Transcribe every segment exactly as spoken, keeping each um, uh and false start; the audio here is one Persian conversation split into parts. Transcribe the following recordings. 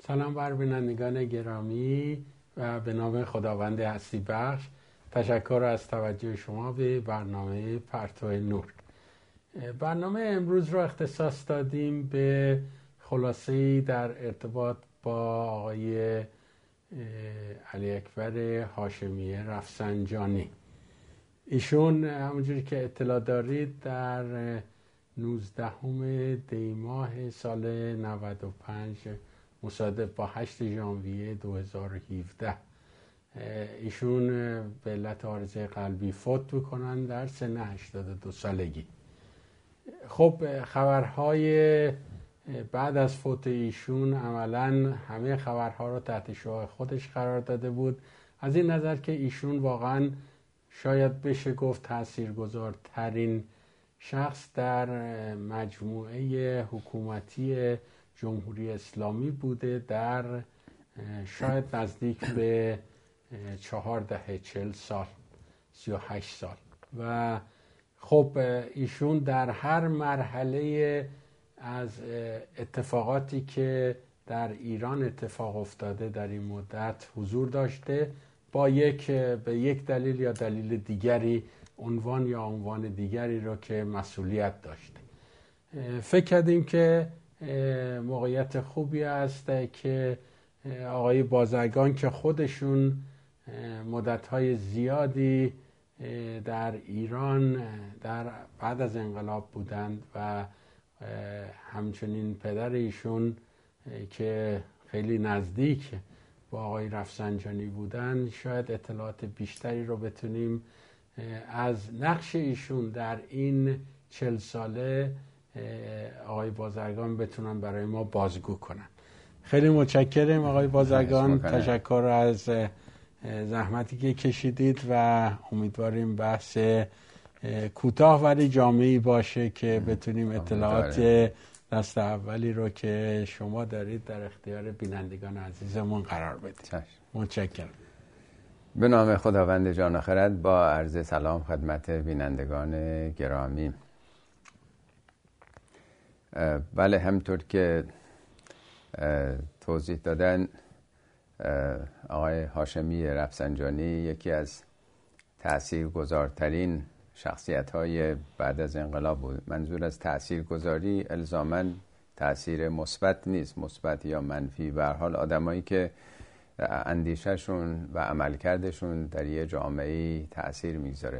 سلام بر بینندگان گرامی و به نام خداوند هستی بخش. تشکر از توجه شما به برنامه پرتو نور. برنامه امروز را اختصاص دادیم به خلاصه‌ای در ارتباط با آقای علی اکبر هاشمی رفسنجانی. ایشون همونجوری که اطلاع دارید در نوزدهم دی ماه سال نود و پنج مصادف با هشت ژانویه دو هزار و هفده ایشون به علت عارضه قلبی فوت میکنن در سن هشتاد و دو سالگی. خب خبرهای بعد از فوت ایشون عملا همه خبرها رو تحت شعاع خودش قرار داده بود، از این نظر که ایشون واقعا شاید بشه گفت تاثیرگذارترین شخص در مجموعه حکومتی جمهوری اسلامی بوده در شاید نزدیک به چهار دهه چل سال سی و هشت سال و خب ایشون در هر مرحله از اتفاقاتی که در ایران اتفاق افتاده در این مدت حضور داشته، با یک به یک دلیل یا دلیل دیگری عنوان یا عنوان دیگری رو که مسئولیت داشته. فکر کردیم که موقعیت خوبی است که آقای بازرگان که خودشون مدت‌های زیادی در ایران در بعد از انقلاب بودند و همچنین پدر ایشون که خیلی نزدیک با آقای رفسنجانی بودند، شاید اطلاعات بیشتری رو بتونیم از نقش ایشون در این چل ساله آقای بازرگان بتونن برای ما بازگو کنن. خیلی متشکرم آقای بازرگان، تشکر از زحمتی که کشیدید و امیدواریم بحث کوتاه ولی جامعی باشه که بتونیم اطلاعات دست اولی رو که شما دارید در اختیار بینندگان عزیزمون قرار بدید. متشکرم. به نام خداوند جان و خرد، با عرض سلام خدمت بینندگان گرامی. بله، همطور که توضیح دادن، آقای هاشمی رفسنجانی یکی از تأثیرگذارترین شخصیت‌های بعد از انقلاب بود. منظور از تأثیرگذاری الزاماً تأثیر مثبت نیست، مثبت یا منفی، به هر حال آدمایی که اندیشهشون و عملکردشون در یه جامعه تأثیر میگذاره.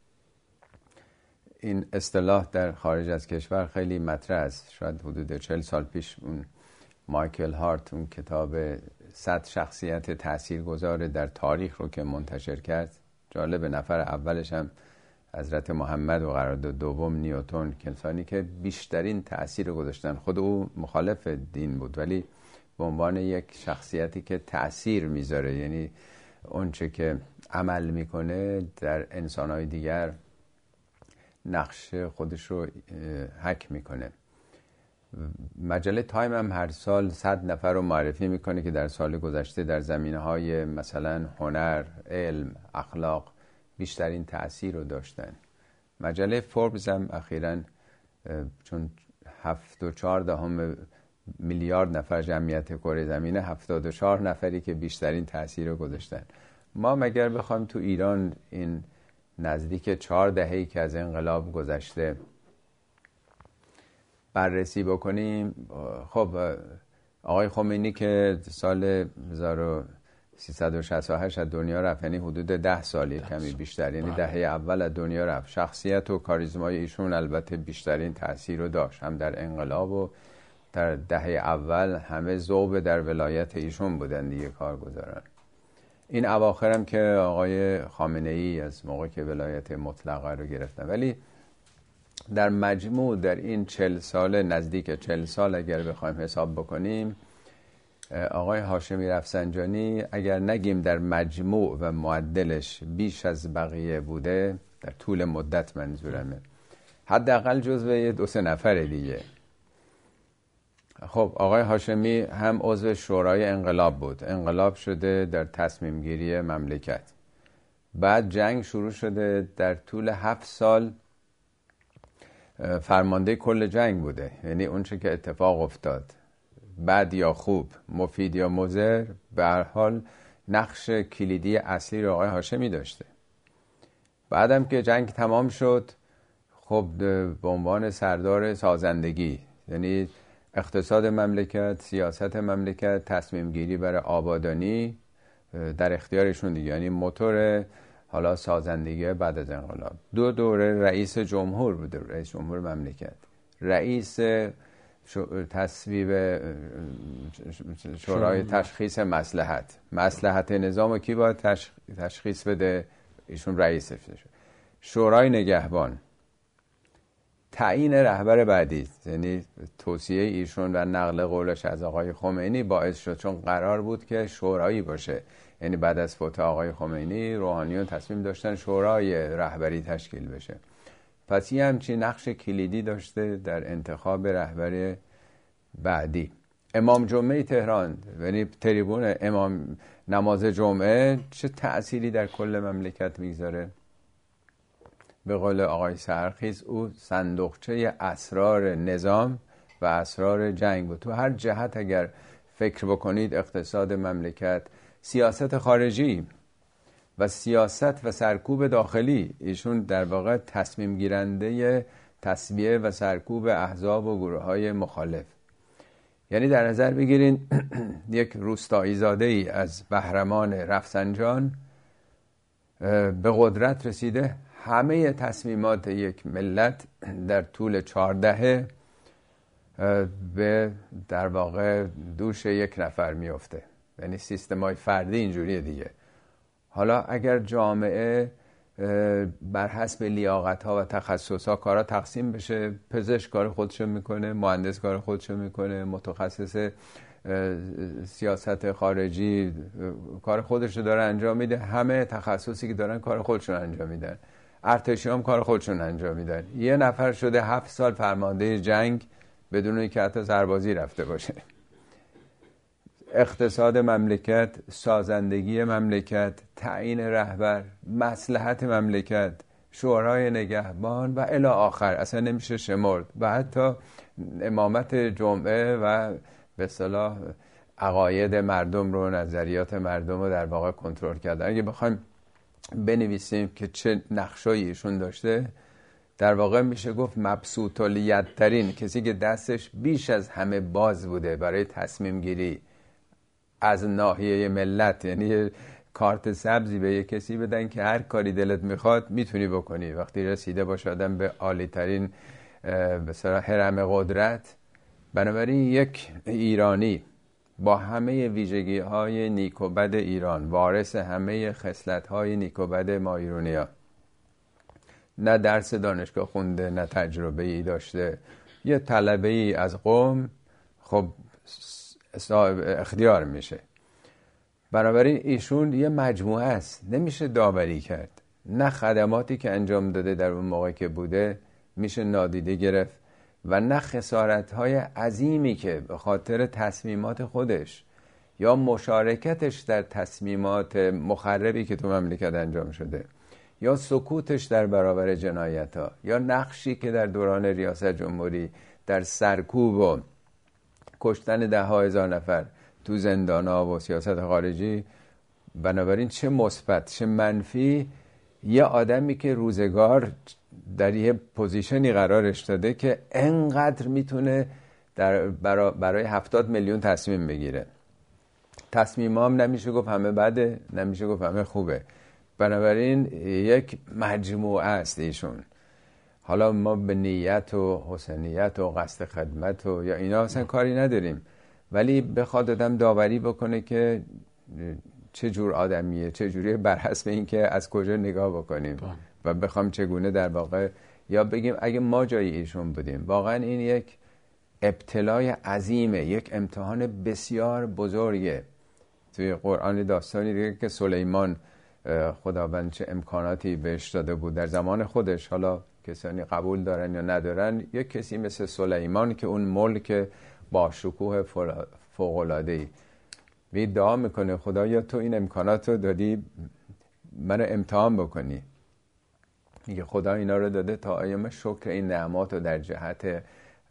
این اصطلاح در خارج از کشور خیلی مطرح است. شاید حدود چهل سال پیش اون مایکل هارت اون کتاب صد شخصیت تأثیرگذار در تاریخ رو که منتشر کرد، جالب، نفر اولش هم حضرت محمد و قرارداد دوم نیوتن، کسانی که بیشترین تأثیر رو گذاشتن. خود او مخالف دین بود ولی به عنوان یک شخصیتی که تأثیر میذاره، یعنی اون چه که عمل میکنه در انسانهای دیگر نقش خودش رو حک میکنه. مجله تایم هم هر سال صد نفر رو معرفی میکنه که در سال گذشته در زمینه‌های مثلا هنر، علم، اخلاق بیشترین تأثیر رو داشتن. مجله فوربس هم اخیراً چون هفت و چهار دهم میلیارد نفر جمعیت کره زمینه، هفتاد و چهار نفری که بیشترین تأثیر رو گذاشتن. ما مگر بخوایم تو ایران این نزدیک چهار دهه‌ای که از انقلاب گذشته بررسی بکنیم، خب آقای خمینی که سال هزار و سیصد و شصت و هشت از دنیا رفت، یعنی حدود ده سالی کمی بیشتر، یعنی دهه اول از دنیا رفت. شخصیت و کاریزمای ایشون البته بیشترین تأثیر رو داشت، هم در انقلاب و در دهه اول همه ذوب در ولایت ایشون بودن دیگه کارگزاران. این اواخر هم که آقای خامنه ای از موقع که ولایت مطلقه رو گرفتن. ولی در مجموع در این چل سال، نزدیک چل سال اگر بخوایم حساب بکنیم، آقای هاشمی رفسنجانی اگر نگیم در مجموع و معدلش بیش از بقیه بوده، در طول مدت منظورمه، حداقل جزو دو سه نفر دیگه. خب آقای هاشمی هم عضو شورای انقلاب بود، انقلاب شده در تصمیم گیری مملکت، بعد جنگ شروع شده، در طول هفت سال فرمانده کل جنگ بوده، یعنی اون چه که اتفاق افتاد بد یا خوب، مفید یا مضر، به هر حال نقش کلیدی اصلی رو آقای هاشمی داشته. بعدم که جنگ تمام شد، خب به عنوان سردار سازندگی، یعنی اقتصاد مملکت، سیاست مملکت، تصمیم گیری برای آبادانی در اختیارشون دیگه، یعنی موتور حالا سازندگی بعد از انقلاب. دو دوره رئیس جمهور بوده، رئیس جمهور مملکت، رئیس تصویب شورای تشخیص مصلحت، مصلحت نظام کی باید تشخیص بده؟ ایشون رئیسش شد. شورای نگهبان، تعیین رهبر بعدی، یعنی توصیه ایشون و نقل قولش از آقای خمینی باعث شد، چون قرار بود که شورایی باشه، یعنی بعد از فوت آقای خمینی روحانیون تصمیم داشتن شورای رهبری تشکیل بشه. پس یه همچین نقش کلیدی داشته در انتخاب رهبر بعدی. امام جمعه تهران، یعنی تریبون امام نماز جمعه، چه تأثیری در کل مملکت میگذاره؟ به قول آقای سحرخیز، او صندوقچه اسرار نظام و اسرار جنگ بود. تو هر جهت اگر فکر بکنید، اقتصاد مملکت، سیاست خارجی و سیاست و سرکوب داخلی، ایشون در واقع تصمیم گیرنده تسویه و سرکوب احزاب و گروه های مخالف. یعنی در نظر بگیرین یک روستایی زاده ای از بهرمان رفسنجان به قدرت رسیده، همه تصمیمات یک ملت در طول چهارده به در واقع دوش یک نفر میفته، یعنی سیستمای فردی اینجوریه دیگه. حالا اگر جامعه بر حسب لیاقت ها و تخصص ها کارا تقسیم بشه، پزشک کار خودشو میکنه، مهندس کار خودشو میکنه، متخصص سیاست خارجی کار خودشو داره انجام میده، همه تخصصی که دارن کار خودشون انجام میدن، ارتشی هم کار خودشون انجام میدن. یه نفر شده هفت سال فرمانده جنگ بدون اینکه حتی سربازی رفته باشه. اقتصاد مملکت، سازندگی مملکت، تعیین رهبر، مصلحت مملکت، شورای نگهبان و الی آخر، اصلا نمیشه شمرد. و حتی امامت جمعه و به اصطلاح عقاید مردم رو، نظریات مردم رو در واقع کنترل کردن. اگه بخوایم بنویسیم که چه نقشایی ایشون داشته، در واقع میشه گفت مبسوط الیدترین کسی که دستش بیش از همه باز بوده برای تصمیم گیری از ناحیه ملت. یعنی کارت سبزی به یک کسی بدن که هر کاری دلت میخواد میتونی بکنی. وقتی رسیده باشه آدم به عالی ترین به صلاح هرم قدرت. بنابراین یک ایرانی با همه ویژگی های نیک و بد ایران، وارث همه خصلت های نیک و بد ما ایرانی‌ها، نه درس دانشگاه خونده، نه تجربه ای داشته، یه طلبه ای از قوم، خب صاحب اختیار میشه. بنابراین ایشون یه مجموعه است، نمیشه داوری کرد. نه خدماتی که انجام داده در اون موقع که بوده میشه نادیده گرفت، و نه خسارت‌های عظیمی که به خاطر تصمیمات خودش یا مشارکتش در تصمیمات مخربی که تو مملکت انجام شده، یا سکوتش در برابر جنایت‌ها، یا نقشی که در دوران ریاست جمهوری در سرکوب و کشتن ده ها هزار نفر تو زندان‌ها و سیاست خارجی. بنابراین چه مثبت چه منفی، یه آدمی که روزگار در یه پوزیشنی قرارش داده که انقدر میتونه در برای هفتاد میلیون تصمیم بگیره. تصمیم هم نمیشه گفت همه بده، نمیشه گفت همه خوبه. بنابراین یک مجموعه است ایشون. حالا ما به نیت و حسنیت و قصد خدمت و یا اینا اصلا کاری نداریم، ولی بخواد آدم داوری بکنه که چه جور آدمیه، چه جوریه، بر حسب این که از کجا نگاه بکنیم و بخوام چگونه در واقع، یا بگیم اگه ما جای ایشون بودیم. واقعا این یک ابتلای عظیمه، یک امتحان بسیار بزرگه. توی قرآن داستانی دیگه که سلیمان خداوند چه امکاناتی بهش داده بود در زمان خودش، حالا کسانی قبول دارن یا ندارن، یک کسی مثل سلیمان که اون ملک با شکوه فوق‌العاده‌ای ادعا میکنه خدایا تو این امکانات رو دادی منو امتحان بکنی. میگه خدا اینا رو داده تا ایام شکر این نعمات رو در جهت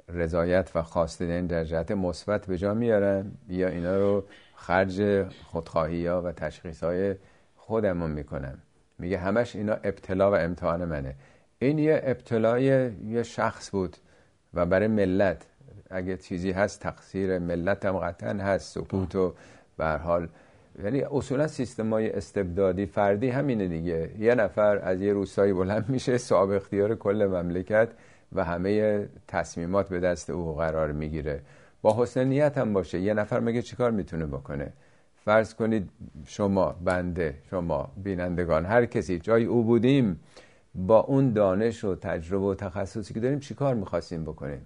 رضایت و خواستن در جهت مثبت به جا میارم یا اینا رو خرج خودخواهی ها و تشخیص های خودمون میکنم؟ میگه همش اینا ابتلا و امتحان منه. این یه ابتلای یه شخص بود و برای ملت اگه چیزی هست تقصیر ملت هم قطعا هست، سکوت و به هر حال. یعنی اصولا سیستمای استبدادی فردی همینه دیگه، یه نفر از یه روستایی بلند میشه صاحب اختیار کل مملکت و همه تصمیمات به دست او قرار میگیره. با حسن نیت هم باشه یه نفر مگه چیکار میتونه بکنه؟ فرض کنید شما، بنده، شما بینندگان، هر کسی جای او بودیم، با اون دانش و تجربه و تخصصی که داریم چیکار میخواستیم بکنیم؟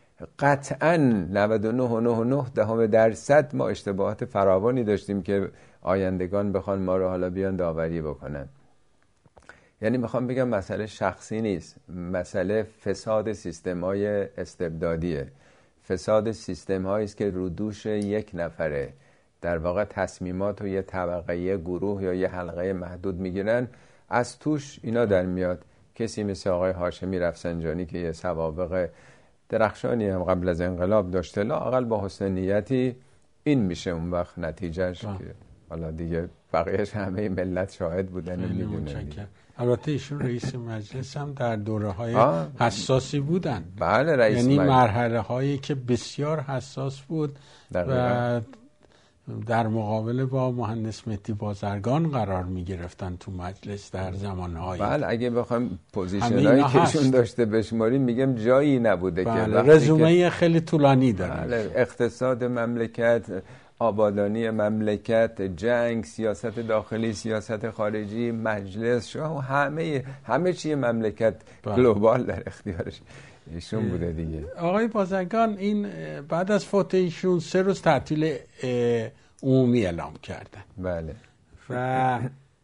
قطعاً نود و نه و نه و نه دهم درصد ما اشتباهات فراوانی داشتیم که آیندگان بخوان ما رو حالا بیان داوری بکنن. یعنی میخوام بگم مسئله شخصی نیست، مسئله فساد سیستم‌های استبدادیه. فساد سیستم‌هایی است که رو دوش یک نفره در واقع تصمیمات و یه طبقه، یه گروه یا یه حلقه محدود میگیرن، از توش اینا در میاد. کسی مثل آقای هاشمی رفسنجانی که یه سوابق درخشانی هم قبل از انقلاب داشته، لااقل با حسن نیتی این میشه اون وقت نتیجهش که حالا دیگه بقیهش همه ملت شاهد بودن و میدونن. البته ایشون رئیس مجلس هم در دوره های حساسی بودن. بله رئیس یعنی مجلس. مرحله هایی که بسیار حساس بود و در مقابله با مهندس مهدی بازرگان قرار می گرفتن تو مجلس در زمانهایی. بله اگه بخوایم پوزیشنایی که ایشون داشته بشماریم میگم جایی نبوده. بله. که رزومه که خیلی طولانی داره. بله. اقتصاد مملکت، آبادانی مملکت، جنگ، سیاست داخلی، سیاست خارجی، مجلس، شاه، همه همه چی مملکت گلوبال در اختیارش ایشون بوده دیگه. آقای بازرگان این بعد از فوت ایشون سه روز تعطیل عمومی اعلام کردن. بله. و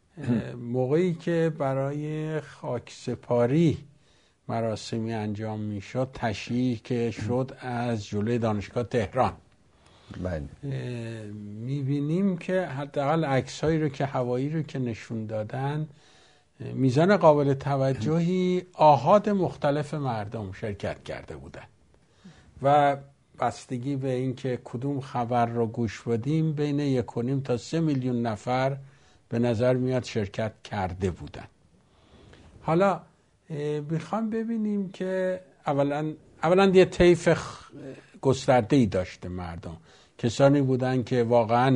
موقعی که برای خاکسپاری مراسمی انجام میشد، تشییع که شد از جلوی دانشگاه تهران، بله. میبینیم که حداقل عکسایی رو که هوایی رو که نشون دادن، میزان قابل توجهی آحاد مختلف مردم شرکت کرده بودن و بستگی به این که کدوم خبر رو گوش بدیم بین یک و نیم تا سه میلیون نفر به نظر میاد شرکت کرده بودن. حالا میخوام ببینیم که اولا اولا یه طیف گسترده‌ای داشته مردم، کسانی بودن که واقعا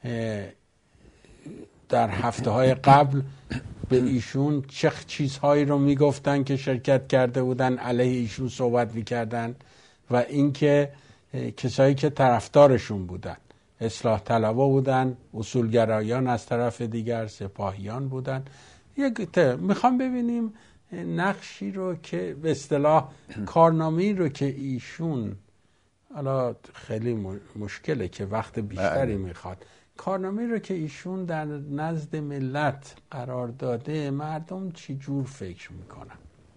در هفته های قبل به ایشون چه چیزهایی رو میگفتن که شرکت کرده بودن، علیه ایشون صحبت میکردن، و اینکه کسایی که طرفدارشون بودن اصلاح طلبا بودن، اصولگرایان از طرف دیگر سپاهیان بودن. یک میخوام ببینیم نقشی رو که به اصطلاح کارنامه‌ای رو که ایشون، حالا خیلی مشکله که وقت بیشتری میخواد، کارنامه‌ای رو که ایشون در نزد ملت قرار داده، مردم چی جور فکر میکنن؟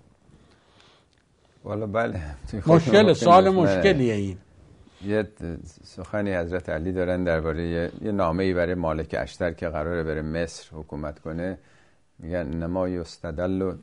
والا بله مشکل سوال مشکلیه این. یه سخنی حضرت علی دارن درباره یه, یه نامه‌ای برای مالک اشتر که قراره بره مصر حکومت کنه. میگن نما یستدل،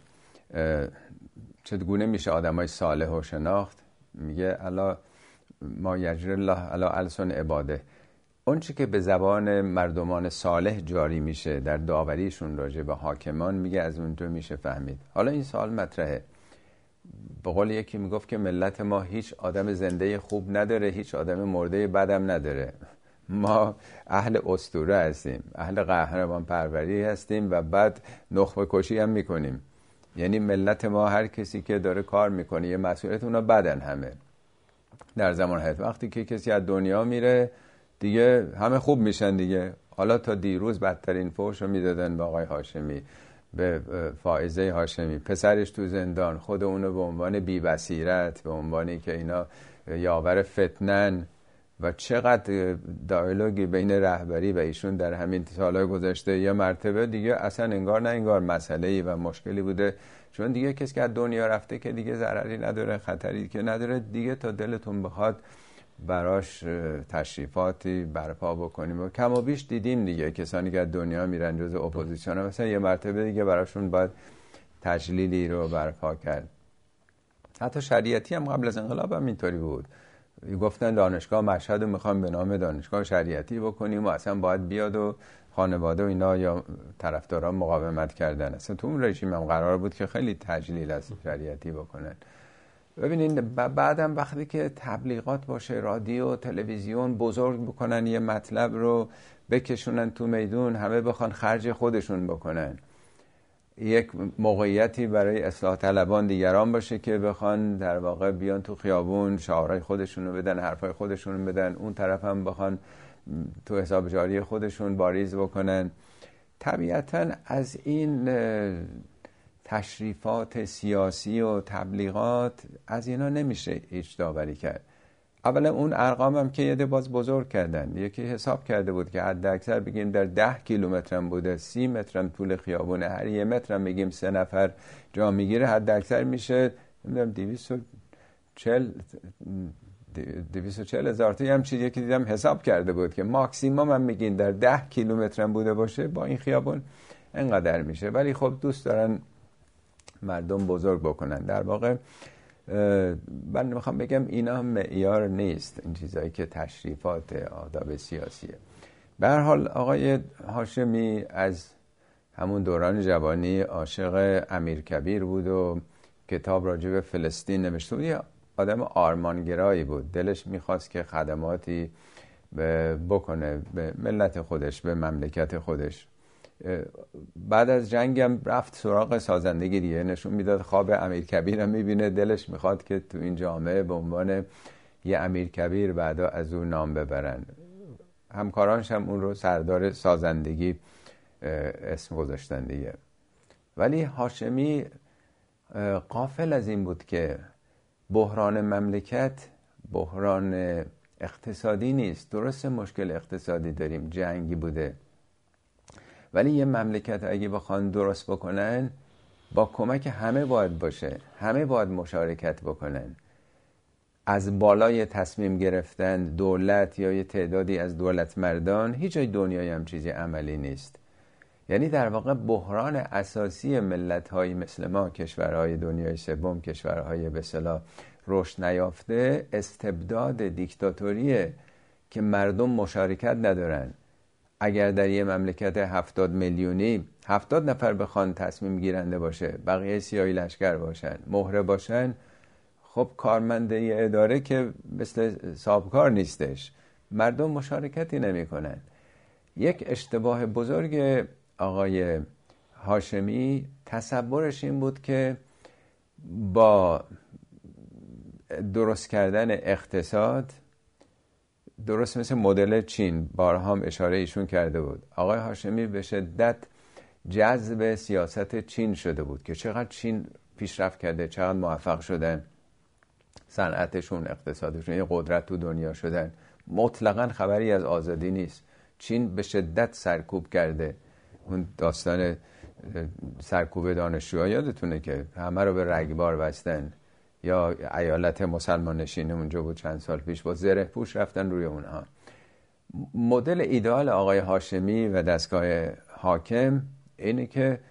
چگونه میشه آدمای صالح و شناخت؟ میگه الا ما یجری الله علی السن عباده، اون چی که به زبان مردمان صالح جاری میشه در داوریشون راجع به حاکمان، میگه از اونجا میشه فهمید. حالا این سوال مطرحه. به قول یکی میگفت که ملت ما هیچ آدم زنده خوب نداره، هیچ آدم مرده بدم نداره. ما اهل اسطوره هستیم، اهل قهرمان پروری هستیم و بعد نخبه کشی هم میکنیم. یعنی ملت ما هر کسی که داره کار میکنه یه مسئولیت، اونا بدن همه در زمان حیات. وقتی که کسی از دنیا میره دیگه همه خوب میشن دیگه. حالا تا دیروز بدترین فحش رو میدادن به آقای هاشمی، به فائزه هاشمی، پسرش تو زندان، خود اونو به عنوان بی بصیرت، به عنوانی که اینا یاور فتنن. و چقدر دیالوگی بین رهبری و ایشون در همین سالهای گذشته یه مرتبه دیگه اصلا انگار نه انگار مسئله‌ای و مشکلی بوده، چون دیگه کسی که از دنیا رفته که دیگه ضرری نداره، خطری که نداره دیگه، تا دلتون بخواد براش تشریفاتی برپا بکنیم. و کم و بیش دیدیم دیگه کسانی که از دنیا میرن جز اپوزیسیون ها، مثلا یه مرتبه دیگه براشون باید تجلیلی رو برپا کرد. حتی شریعتی هم قبل از انقلاب هم اینطوری بود. گفتن دانشگاه مشهد رو میخوام به نام دانشگاه شریعتی بکنیم و اصلا باید بیاد و خانواده و اینا یا طرفداران مقاومت کردن. اصلا تو اون رژیم هم قرار بود که خیلی تجلیل از شریعتی بکنن. ببینین بعدم وقتی که تبلیغات باشه، رادیو، تلویزیون بزرگ بکنن یه مطلب رو بکشونن تو میدون، همه بخوان خرج خودشون بکنن، یک موقعیتی برای اصلاح طلبان دیگران باشه که بخوان در واقع بیان تو خیابون شعارهای خودشون رو بدن، حرفای خودشون رو بدن، اون طرف هم بخوان تو حساب جاری خودشون باریز بکنن. طبیعتاً از این تشریفات سیاسی و تبلیغات از اینا نمیشه هیچ داوری کرد. اولا اون ارقام هم که یه ده باز بزرگ کردن، یکی حساب کرده بود که حد اکثر بگیم در ده کیلومتر هم بوده، سی متر هم طول خیابونه، هر یه متر هم بگیم سه نفر جا میگیره، حد اکثر میشه نمیدونم دویست و چهل هزار تا هم چیزی که دیدم حساب کرده بود که ماکسیمم هم میگین در ده کیلومتر هم بوده باشه با این خیابون انقدر میشه. ولی خب دوست دارن مردم بزرگ بکنن. در واقع من میخوام بگم اینا معیار نیست، این چیزایی که تشریفات آداب سیاسیه. به هر حال آقای هاشمی از همون دوران جوانی عاشق امیرکبیر بود و کتاب راجع به فلسطین نوشته بود. یه آدم آرمانگرایی بود، دلش میخواست که خدماتی بکنه به ملت خودش، به مملکت خودش. بعد از جنگم رفت سراغ سازندگی دیگه، نشون میداد خواب امیرکبیر هم میبینه، دلش میخواد که تو این جامعه به عنوان یه امیرکبیر بعدا از اون نام ببرن. همکارانش هم اون رو سردار سازندگی اسم گذاشتن دیگه. ولی هاشمی غافل از این بود که بحران مملکت بحران اقتصادی نیست. درسته مشکل اقتصادی داریم، جنگی بوده، ولی یه مملکت اگه بخوان درست بکنن با کمک همه باید باشه، همه باید مشارکت بکنن. از بالای تصمیم گرفتن دولت یا یه تعدادی از دولت مردان هیچ جای دنیای هم چیزی عملی نیست. یعنی در واقع بحران اساسی ملت‌های مثل ما، کشورهای دنیای سوم، کشورهای به اصطلاح رشد نیافته، استبداد دیکتاتوریه که مردم مشارکت ندارن. اگر در یه مملکت هفتاد میلیونی هفتاد نفر بخوان تصمیم گیرنده باشه، بقیه سیاهی لشکر باشن، مهره باشن، خب کارمنده یه اداره که مثل صاحبکار نیستش، مردم مشارکتی نمی کنن. یک اشتباه بزرگ آقای هاشمی تصورش این بود که با درست کردن اقتصاد، درست مثل مدل چین، بارها هم اشاره ایشون کرده بود، آقای هاشمی به شدت جذب سیاست چین شده بود که چقدر چین پیشرفت کرده، چقدر موفق شدن، صنعتشون، اقتصادشون یه قدرت تو دنیا شدن. مطلقاً خبری از آزادی نیست. چین به شدت سرکوب کرده. اون داستان سرکوب دانشجوها یادتونه که همه رو به رگبار بستن، یا ایالت مسلمان نشین اونجا بود چند سال پیش، با زره پوش رفتن روی اونها. مدل ایدئال آقای هاشمی و دستگاه حاکم اینه که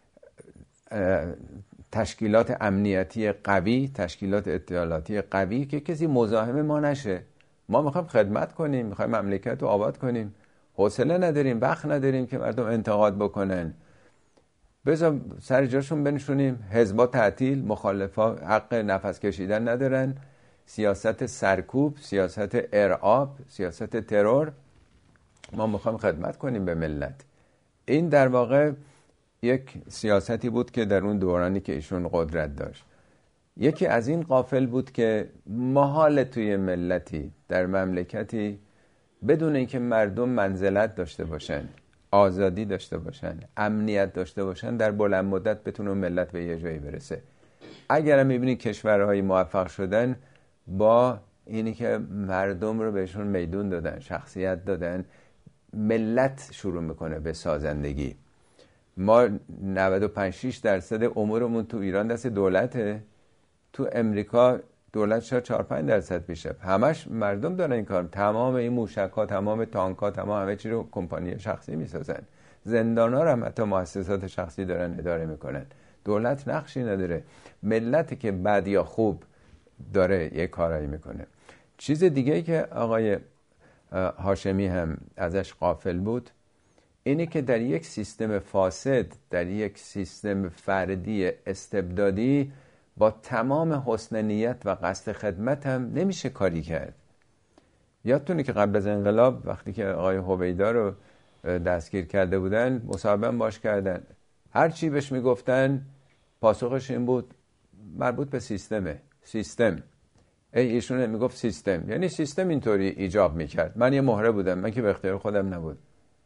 تشکیلات امنیتی قوی، تشکیلات اطلاعاتی قوی که کسی مزاحم ما نشه. ما میخوایم خدمت کنیم، میخوایم مملکت رو آباد کنیم، حوصله نداریم، وقت نداریم که مردم انتقاد بکنن. بذار سر جاشون بنشونیم، حزبا تعطیل، مخالفا حق نفس کشیدن ندارن، سیاست سرکوب، سیاست ارعاب، سیاست ترور، ما میخوایم خدمت کنیم به ملت. این در واقع یک سیاستی بود که در اون دورانی که ایشون قدرت داشت. یکی از این غافل بود که محال توی ملتی، در مملکتی، بدون اینکه مردم منزلت داشته باشن، آزادی داشته باشن، امنیت داشته باشن، در بلند مدت بتونه ملت به یه جایی برسه. اگر هم میبینید کشورهای موفق شدن با اینی که مردم رو بهشون میدون دادن، شخصیت دادن، ملت شروع میکنه به سازندگی. ما نود و پنج شش درصد امورمون تو ایران دست دولته، تو امریکا دولت شاید چهار پنج درصد میشه، همش مردم دارن این کار. تمام این موشک‌ها، تمام تانک‌ها، تمام همه چی رو کمپانی شخصی میسازن. زندان‌ها رو هم حتی مؤسسات شخصی دارن اداره میکنن. دولت نقشی نداره، ملتی که بد یا خوب داره یه کارایی میکنه. چیز دیگه که آقای هاشمی هم ازش غافل بود اینه که در یک سیستم فاسد، در یک سیستم فردی استبدادی، با تمام حسن نیت و قصد خدمت هم نمیشه کاری کرد. یادتونه که قبل از انقلاب وقتی که آقای هویدا رو دستگیر کرده بودن، مصاحبه باش کردن، هر چی بهش میگفتن پاسخش این بود مربوط به سیستمه. سیستم ای ایشون میگفت سیستم، یعنی سیستم اینطوری ایجاب میکرد، من یه مهره بودم، من که به اختیار خودم نبود.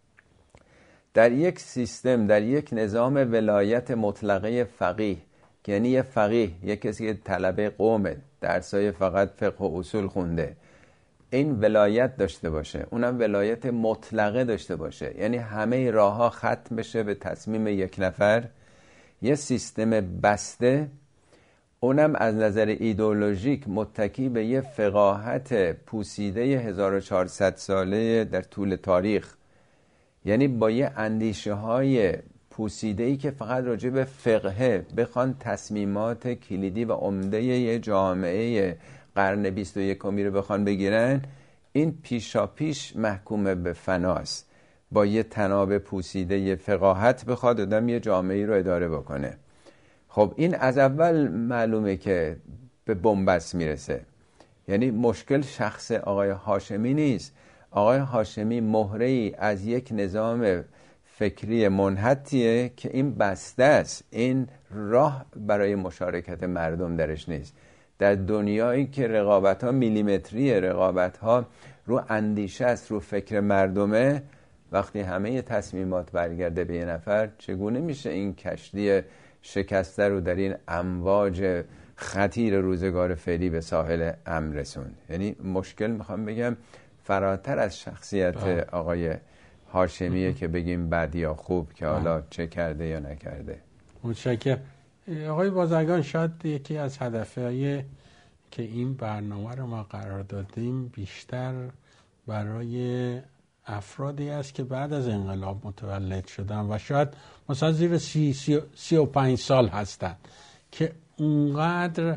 در یک سیستم، در یک نظام ولایت مطلقه فقیه، یعنی یه فقیه، یه کسی که طلبه قومه، درسای فقط فقه و اصول خونده، این ولایت داشته باشه، اونم ولایت مطلقه داشته باشه، یعنی همه راه ها ختم بشه به تصمیم یک نفر، یه سیستم بسته، اونم از نظر ایدئولوژیک متکی به یه فقاهت پوسیده هزار و چهارصد ساله در طول تاریخ، یعنی با یه اندیشه های پوسیده‌ای که فقط راجع به فقه بخوان تصمیمات کلیدی و عمده یه جامعه قرن بیست و یکمی رو بخوان بگیرن، این پیشا پیش محکوم به فناست. با یه تناب پوسیده یه فقاهت بخواد آدم یه جامعه رو اداره بکنه. خب این از اول معلومه که به بنبست میرسه. یعنی مشکل شخص آقای هاشمی نیست. آقای هاشمی مهره‌ای از یک نظام فکری منحطیه که این بسته است، این راه برای مشارکت مردم درش نیست. در دنیایی که رقابت ها میلیمتریه، رقابت ها رو اندیشه است، رو فکر مردمه، وقتی همه تصمیمات برگرده به یه نفر، چگونه میشه این کشتی شکسته رو در این امواج خطیر روزگار فعلی به ساحل امن رسوند؟ یعنی مشکل میخوام بگم فراتر از شخصیت آقای هاشمیه که بگیم بد یا خوب، که حالا چه کرده یا نکرده. متشکرم. آقای بازرگان، شاید یکی از هدفهای که این برنامه رو ما قرار دادیم بیشتر برای افرادی است که بعد از انقلاب متولد شدن و شاید مثلا زیر سی, سی, سی و پنج سال هستن که اونقدر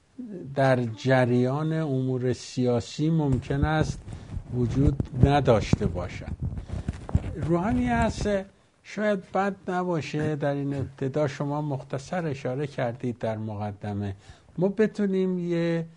در جریان امور سیاسی ممکن است وجود نداشته باشن. روحانی هست شاید بد نباشه در این ابتدا، شما مختصر اشاره کردید در مقدمه، ما بتونیم یه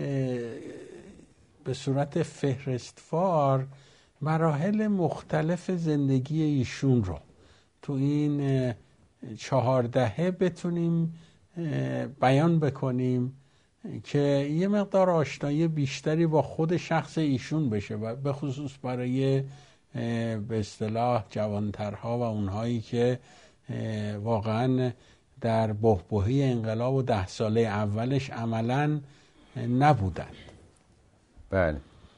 به صورت فهرستوار مراحل مختلف زندگی ایشون رو تو این چهار دهه بتونیم بیان بکنیم که یه مقدار آشنایی بیشتری با خود شخص ایشون بشه و به خصوص برای به اصطلاح جوانترها و اونهایی که واقعا در بحبوحه انقلاب و ده ساله اولش عملاً نبودن. بله،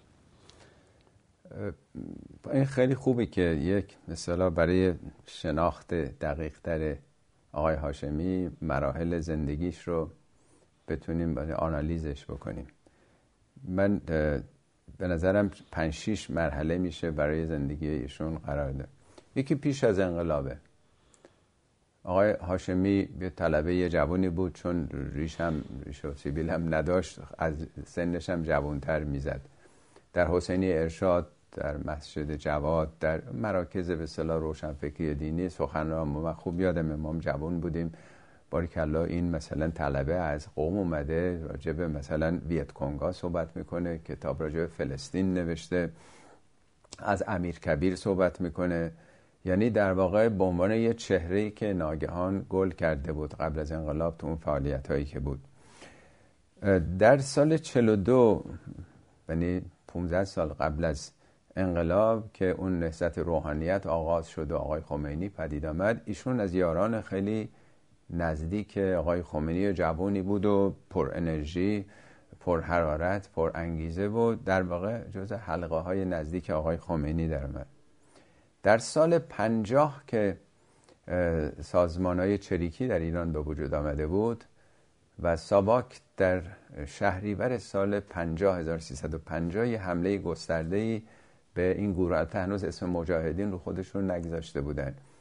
این خیلی خوبه که یک مثلا برای شناخت دقیق تر آقای هاشمی مراحل زندگیش رو بتونیم برای آنالیزش بکنیم. من به نظرم پنج شیش مرحله میشه برای زندگی ایشون قرار ده. یکی پیش از انقلابه. آقای هاشمی یه طلبه یه جوانی بود، چون ریش هم ریش و سیبیل هم نداشت، از سنش هم جوانتر میزد. در حسینی ارشاد، در مسجد جواد، در مراکز به اصطلاح روشنفکری دینی سخنران، ما خوب یادم ما جوان بودیم، باریکلا این مثلا طلبه از قم اومده راجع به مثلا ویت کنگا صحبت میکنه، کتاب راجع به فلسطین نوشته، از امیر کبیر صحبت میکنه. یعنی در واقع به عنوان یه چهره‌ای که ناگهان گل کرده بود قبل از انقلاب تو اون فعالیت‌هایی که بود. در سال چهل و دو، یعنی پانزده سال قبل از انقلاب که اون نهضت روحانیت آغاز شد و آقای خمینی پدید آمد، ایشون از یاران خیلی نزدیک آقای خمینی جوانی بود و پر انرژی، پر حرارت، پر انگیزه بود، در واقع جزء حلقه های نزدیک آقای خمینی در اومد. در سال پنجاه که سازمان های چریکی در ایران به وجود آمده بود و ساواک در شهریور سال پنجاه هزار و سیصد و پنجاه حمله گسترده‌ای به این گروه، البته هنوز اسم مجاهدین رو خودشون نگذاشته بودن،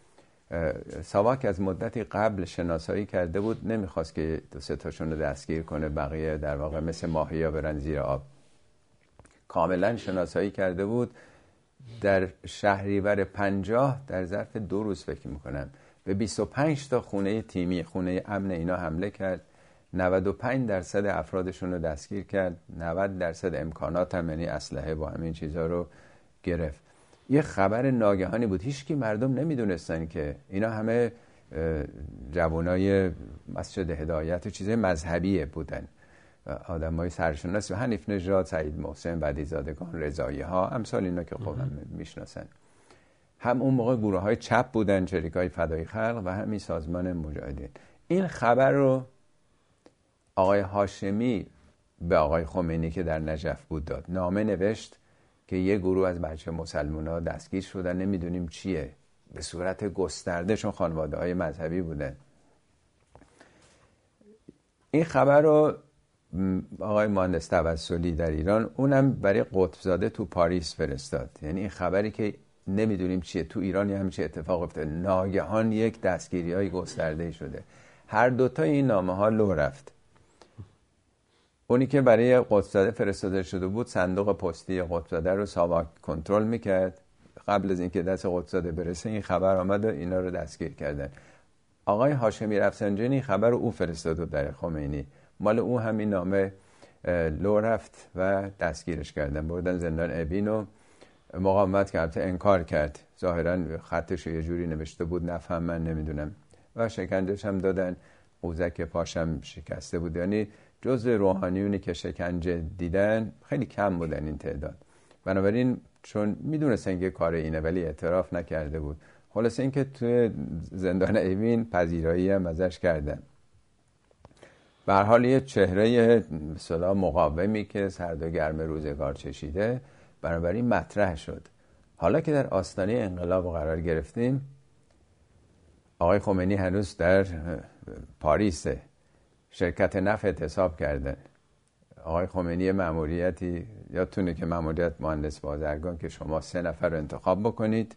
ساواک از مدتی قبل شناسایی کرده بود، نمیخواست که دو سه تاشون رو دستگیر کنه، بقیه در واقع مثل ماهیا برن زیر آب. کاملا شناسایی کرده بود. در شهریور پنجاه در ظرف دو روز فکر میکنم به بیست و پنج تا خونه تیمی، خونه امن اینا حمله کرد. نود و پنج درصد افرادشون رو دستگیر کرد. نود درصد امکانات هم، یعنی اسلحه با همین چیزها رو گرفت. یه خبر ناگهانی بود، هیچکی مردم نمیدونستن که اینا همه جوانای مسجد هدایت و چیزای مذهبی بودن، آدمای سرشناس، حنیف نژاد، سعید محسن، بدیزادگان، رضایی ها، امثال اینا که خب هم میشناسن. هم اون موقع گروه های چپ بودن، چریکای فدای خلق و همین سازمان مجاهدین. این خبر رو آقای هاشمی به آقای خمینی که در نجف بود داد. نامه نوشت که یه گروه از بچه مسلمونا دستگیر شدن، نمیدونیم چیه، به صورت گسترده، چون خانواده های مذهبی بودن. این خبر رو آقای مهندس توسلی در ایران، اونم برای قطبزاده تو پاریس فرستاد. یعنی این خبری که نمیدونیم چیه، تو ایران یه همچین اتفاق افتاد، ناگهان یک دستگیری های گسترده شده. هر دوتا این نامه ها لو رفت. اونی که برای قطبزاده فرستاده شده بود، صندوق پستی قطبزاده رو ساواک کنترل میکرد. قبل از اینکه دست قطبزاده برسه این خبر آمد و اینا رو دستگیر کردن. آقای هاشمی رفسنجانی خبر رو او فرستاد در خمینی، مال او همین نامه لو رفت و دستگیرش کردن، بردن زندان ابین و مقاومت کرد، انکار کرد، ظاهرا خطش یه جوری نوشته بود نفهم، من نمیدونم، و شکنجهش هم دادن. قوزک پاشم شکسته بود. یعنی جزء روحانیونی که شکنجه دیدن خیلی کم بودن این تعداد. بنابراین چون میدونستن که کار اینه ولی اعتراف نکرده بود. خلاصه این که توی زندان اوین پذیرایی هم ازش کردن. به هر حال یه چهره مثلا مقاومی که سرد و گرم روزگار چشیده، بنابراین مطرح شد. حالا که در آستانه انقلاب قرار گرفتیم، آقای خمینی هنوز در پاریسه، شرکت نفت اعتصاب کردن. آقای خمینی مأموریتی یادتونه که مأموریت مهندس بازرگان که شما سه نفر رو انتخاب بکنید،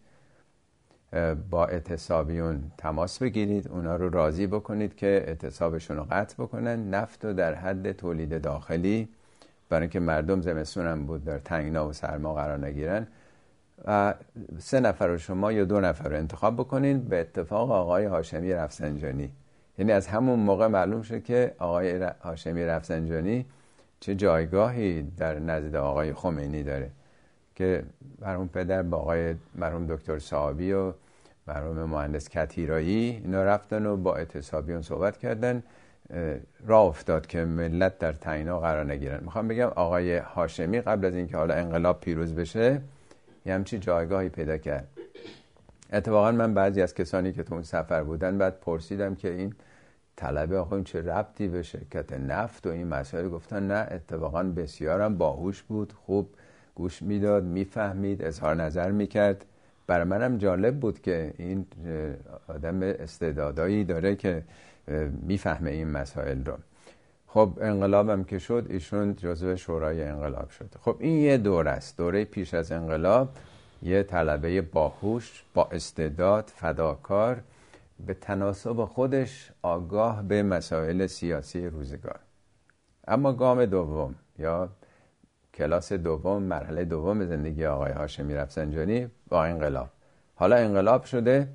با اعتصابیون تماس بگیرید، اونا رو راضی بکنید که اعتصابشون رو قطع بکنن، نفت رو در حد تولید داخلی، برای اینکه مردم زمستون هم بود در تنگنا و سرما قرار نگیرن، و سه نفر رو شما یا دو نفر رو انتخاب بکنین به اتفاق آقای هاشمی رفسنجانی. یعنی از همون موقع معلوم شد که آقای هاشمی رفسنجانی چه جایگاهی در نزد آقای خمینی داره، که مرحوم پدر با آقای مرحوم دکتر صاحبی و مرحوم مهندس کتیرایی اینا رفتن و با اعتصابیون صحبت کردن، راه افتاد که ملت در تنگنا قرار نگیرن. میخوام بگم آقای هاشمی قبل از اینکه حالا انقلاب پیروز بشه یه همچین جایگاهی پیدا کرد. اتفاقا من بعضی از کسانی که تو اون سفر بودن بعد پرسیدم که این طلبه آقا این چه ربطی به شرکت نفت و این مسائل، گفتن نه اتفاقا بسیارم باهوش بود، خوب گوش میداد، میفهمید، اظهار نظر میکرد. برای منم جالب بود که این آدم استعدادایی داره که میفهمه این مسائل رو. خب انقلابم که شد ایشون جزو شورای انقلاب شد. خب این یه دوره است، دوره پیش از انقلاب، یه طلبه باهوش با استعداد، فداکار، به تناسب خودش آگاه به مسائل سیاسی روزگار. اما گام دوم یا کلاس دوم، مرحله دوم زندگی آقای هاشمی رفسنجانی با انقلاب. حالا انقلاب شده،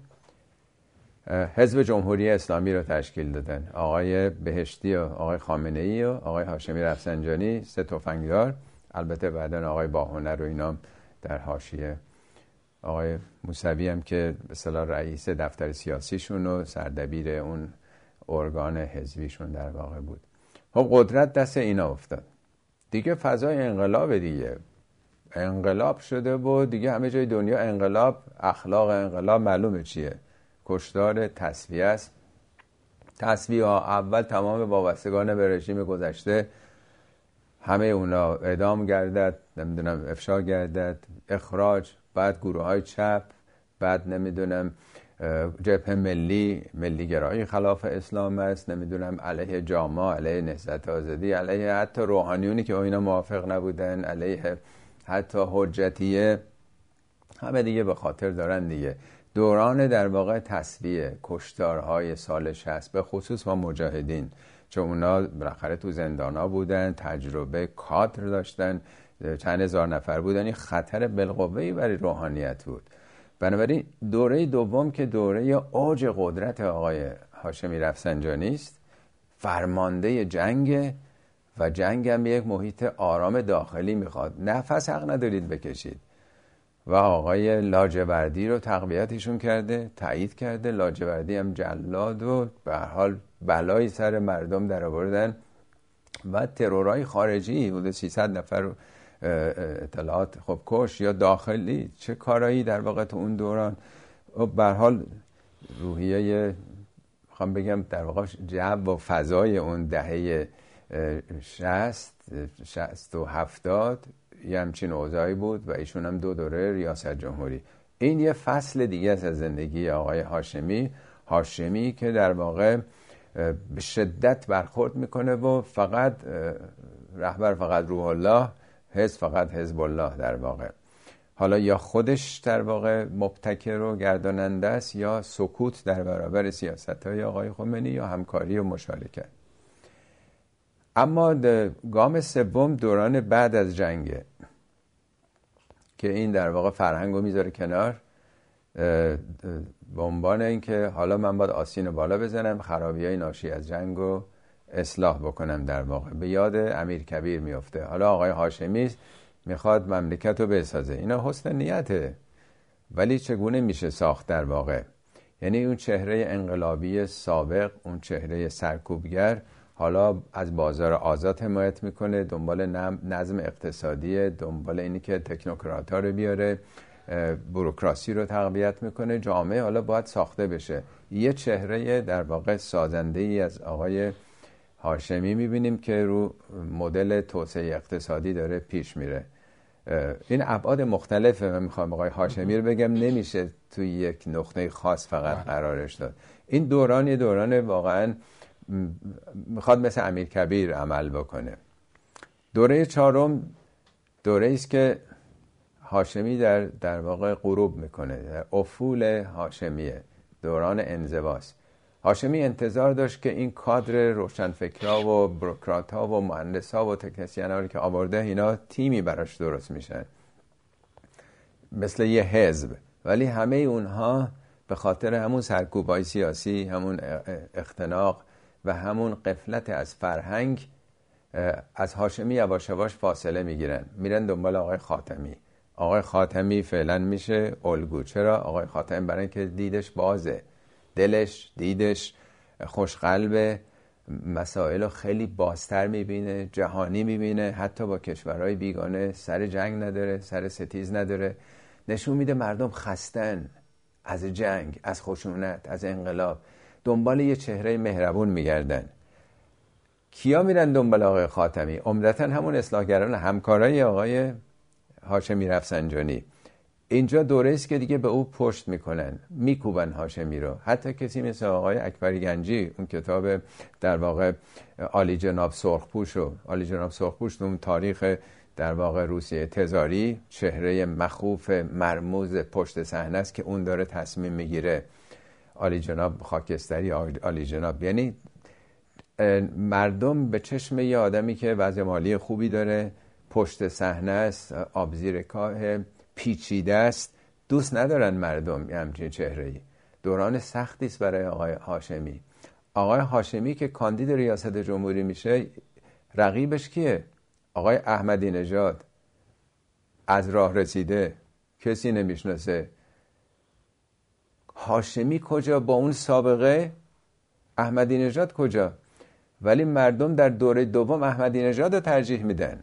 حزب جمهوری اسلامی رو تشکیل دادن، آقای بهشتی و آقای خامنه‌ای و آقای هاشمی رفسنجانی، سه تفنگدار، البته بعداً آقای باهنر و اینا در حاشیه، آقای موسوی هم که به اصطلاح رئیس دفتر سیاسیشون و سردبیر اون ارگان حزبیشون در واقع بود. خب قدرت دست اینا افتاد. دیگه فضای انقلاب دیگه، انقلاب شده بود دیگه، همه جای دنیا انقلاب، اخلاق انقلاب معلومه چیه، کشتار، تصفیه است. تصفیه ها اول تمام وابستگان به رژیم گذشته همه اونا اعدام گردد، نمیدونم افشا گردد، اخراج، بعد گروه های چپ، بعد نمیدونم جبهه ملی، ملی گرایی خلاف اسلام است، نمیدونم علیه جامعه، علیه نهضت آزادی، علیه حتی روحانیونی که اینا موافق نبودن، علیه حتی حجتیه، همه دیگه به خاطر دارن دیگه. دوران در واقع تصفیه کشتارهای سال شصت به خصوص با مجاهدین، چون اونا بالاخره تو زندانا بودن، تجربه کادر داشتن، چند هزار نفر بودن، این خطر بالقوه‌ای برای روحانیت بود. بنابراین دوره دوم که دوره اوج قدرت آقای هاشمی رفسنجانی است، فرمانده جنگ و جنگ هم یک محیط آرام داخلی میخواد، نفس حق ندارید بکشید. و آقای لاجوردی رو تقویتشون کرده، تایید کرده. لاجوردی هم جلاد و به هر حال بلایی سر مردم در آوردن و ترورهای خارجی حدود سیصد نفر رو اطلاعات خب کش یا داخلی، چه کارایی در واقع تو اون دوران. به هر حال روحیه میخوام بگم در واقع جو و فضای اون دهه شصت شصت و هفتاد یه همچین اوضاعی بود و ایشون هم دو دوره ریاست جمهوری. این یه فصل دیگه از زندگی آقای هاشمی. هاشمی که در واقع به شدت برخورد میکنه و فقط رهبر فقط روح الله، حزب فقط حزب الله در واقع. حالا یا خودش در واقع مبتکر و گرداننده است یا سکوت در برابر سیاست‌های آقای خمینی یا همکاری و مشارکت. اما گام سوم دوران بعد از جنگه که این در واقع فرهنگ رو میذاره کنار به عنوان این که حالا من باید آستین رو بالا بزنم، خرابی‌های ناشی از جنگ رو اصلاح بکنم. در واقع به یاد امیرکبیر میفته. حالا آقای هاشمی میخواد مملکت رو بسازه. اینا حسن نیته، ولی چگونه میشه ساخت در واقع؟ یعنی اون چهره انقلابی سابق، اون چهره سرکوبگر، حالا از بازار آزاد حمایت میکنه، دنبال نظم اقتصادی، دنبال اینی که تکنوکرات‌ها رو بیاره، بوروکراسی رو تقویت میکنه. جامعه حالا باید ساخته بشه. یه چهره در واقع سازنده ای از آقای هاشمی میبینیم که رو مدل توسعه اقتصادی داره پیش میره. این ابعاد مختلفه. من میخوام آقای هاشمی رو بگم، نمیشه توی یک نقطه خاص فقط قرارش داد. این دوران یه دوران واقعا میخواد مثل امیرکبیر عمل بکنه. دوره چهارم دوره است که هاشمی در در واقع غروب میکنه، در افول هاشمیه، دوران انزواست. هاشمی انتظار داشت که این کادر روشنفکرها و بروکرات‌ها و مهندس‌ها و تکنسین‌ها رو که آورده اینا تیمی براش درست میشن مثل یه حزب، ولی همه اونها به خاطر همون سرکوب‌های سیاسی، همون اختناق و همون غفلت از فرهنگ از هاشمی یواش یواش فاصله میگیرن، میرن دنبال آقای خاتمی. آقای خاتمی فعلا میشه الگو. چرا؟ آقای خاتمی برای اینکه دیدش بازه، دلش دیدش خوشقلبه، مسائل خیلی بازتر میبینه، جهانی میبینه، حتی با کشورهای بیگانه سر جنگ نداره، سر ستیز نداره. نشون میده مردم خستن از جنگ، از خشونت، از انقلاب، دنبال یه چهره مهربون میگردن. کیا میرن دنبال آقای خاتمی؟ عمدتاً همون اصلاحگران، همکارای آقای هاشمی رفسنجانی. اینجا دوره است که دیگه به او پشت میکنن، میکوبن هاشمی رو. حتی کسی مثل آقای اکبری گنجی، اون کتاب در واقع عالی جناب سرخپوش رو عالی جناب سرخپوش اون تاریخ در واقع روسیه تزاری، چهره مخوف مرموز پشت صحنه است که اون داره تصمیم میگیره. عالی جناب خاکستری، عالی جناب، یعنی مردم به چشم یه آدمی که وضع مالی خوبی داره، پشت صحنه است، آبزیرکاه پیچیده است، دوست ندارن مردم همچین چهره‌ای. دوران سختی است برای آقای هاشمی. آقای هاشمی که کاندید ریاست جمهوری میشه، رقیبش کیه؟ آقای احمدی نژاد. از راه رسیده، کسی نمیشناسه. هاشمی کجا با اون سابقه؟ احمدی نژاد کجا؟ ولی مردم در دوره دوم احمدی نژاد رو ترجیح میدن.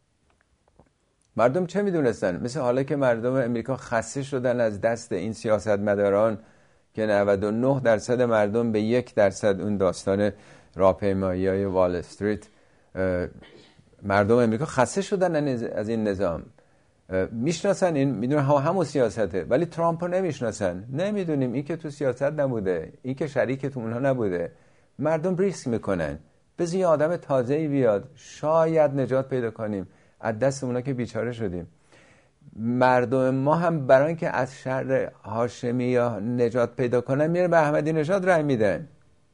مردم چه میدونستن؟ مثل حالا که مردم امریکا خسته شدن از دست این سیاستمداران که نود و نه درصد مردم به یک درصد اون داستان راهپیمایی‌های وال استریت، مردم امریکا خسته شدن از این نظام. میشناسن این، میدونن همون سیاسته، ولی ترامپ رو نمیشناسن. نمیدونیم این که تو سیاست نبوده، این که شریک تو اونها نبوده. مردم ریسک میکنن، بذار یه آدم تازه‌ای بیاد، شاید نجات پیدا کنیم از دست اونا که بیچاره شدیم. مردم ما هم برای اینکه از شر هاشمی یا نجات پیدا کنن میره به احمدی نژاد رای میدن.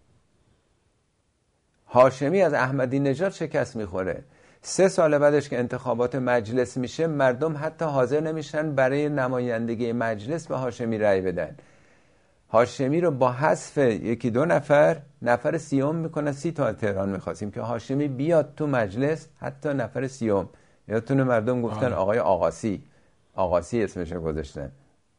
هاشمی از احمدی نژاد شکست میخوره. سه سال بعدش که انتخابات مجلس میشه مردم حتی حاضر نمیشن برای نمایندگی مجلس به هاشمی رای بدن. هاشمی رو با حذف یکی دو نفر نفر سیوم میکنه. سی تا تهران میخواستیم که هاشمی بیاد تو مجلس، حتی نفر سیوم. یادتونه مردم گفتن آقای آقاسی آقاسی اسمش رو گذاشتن.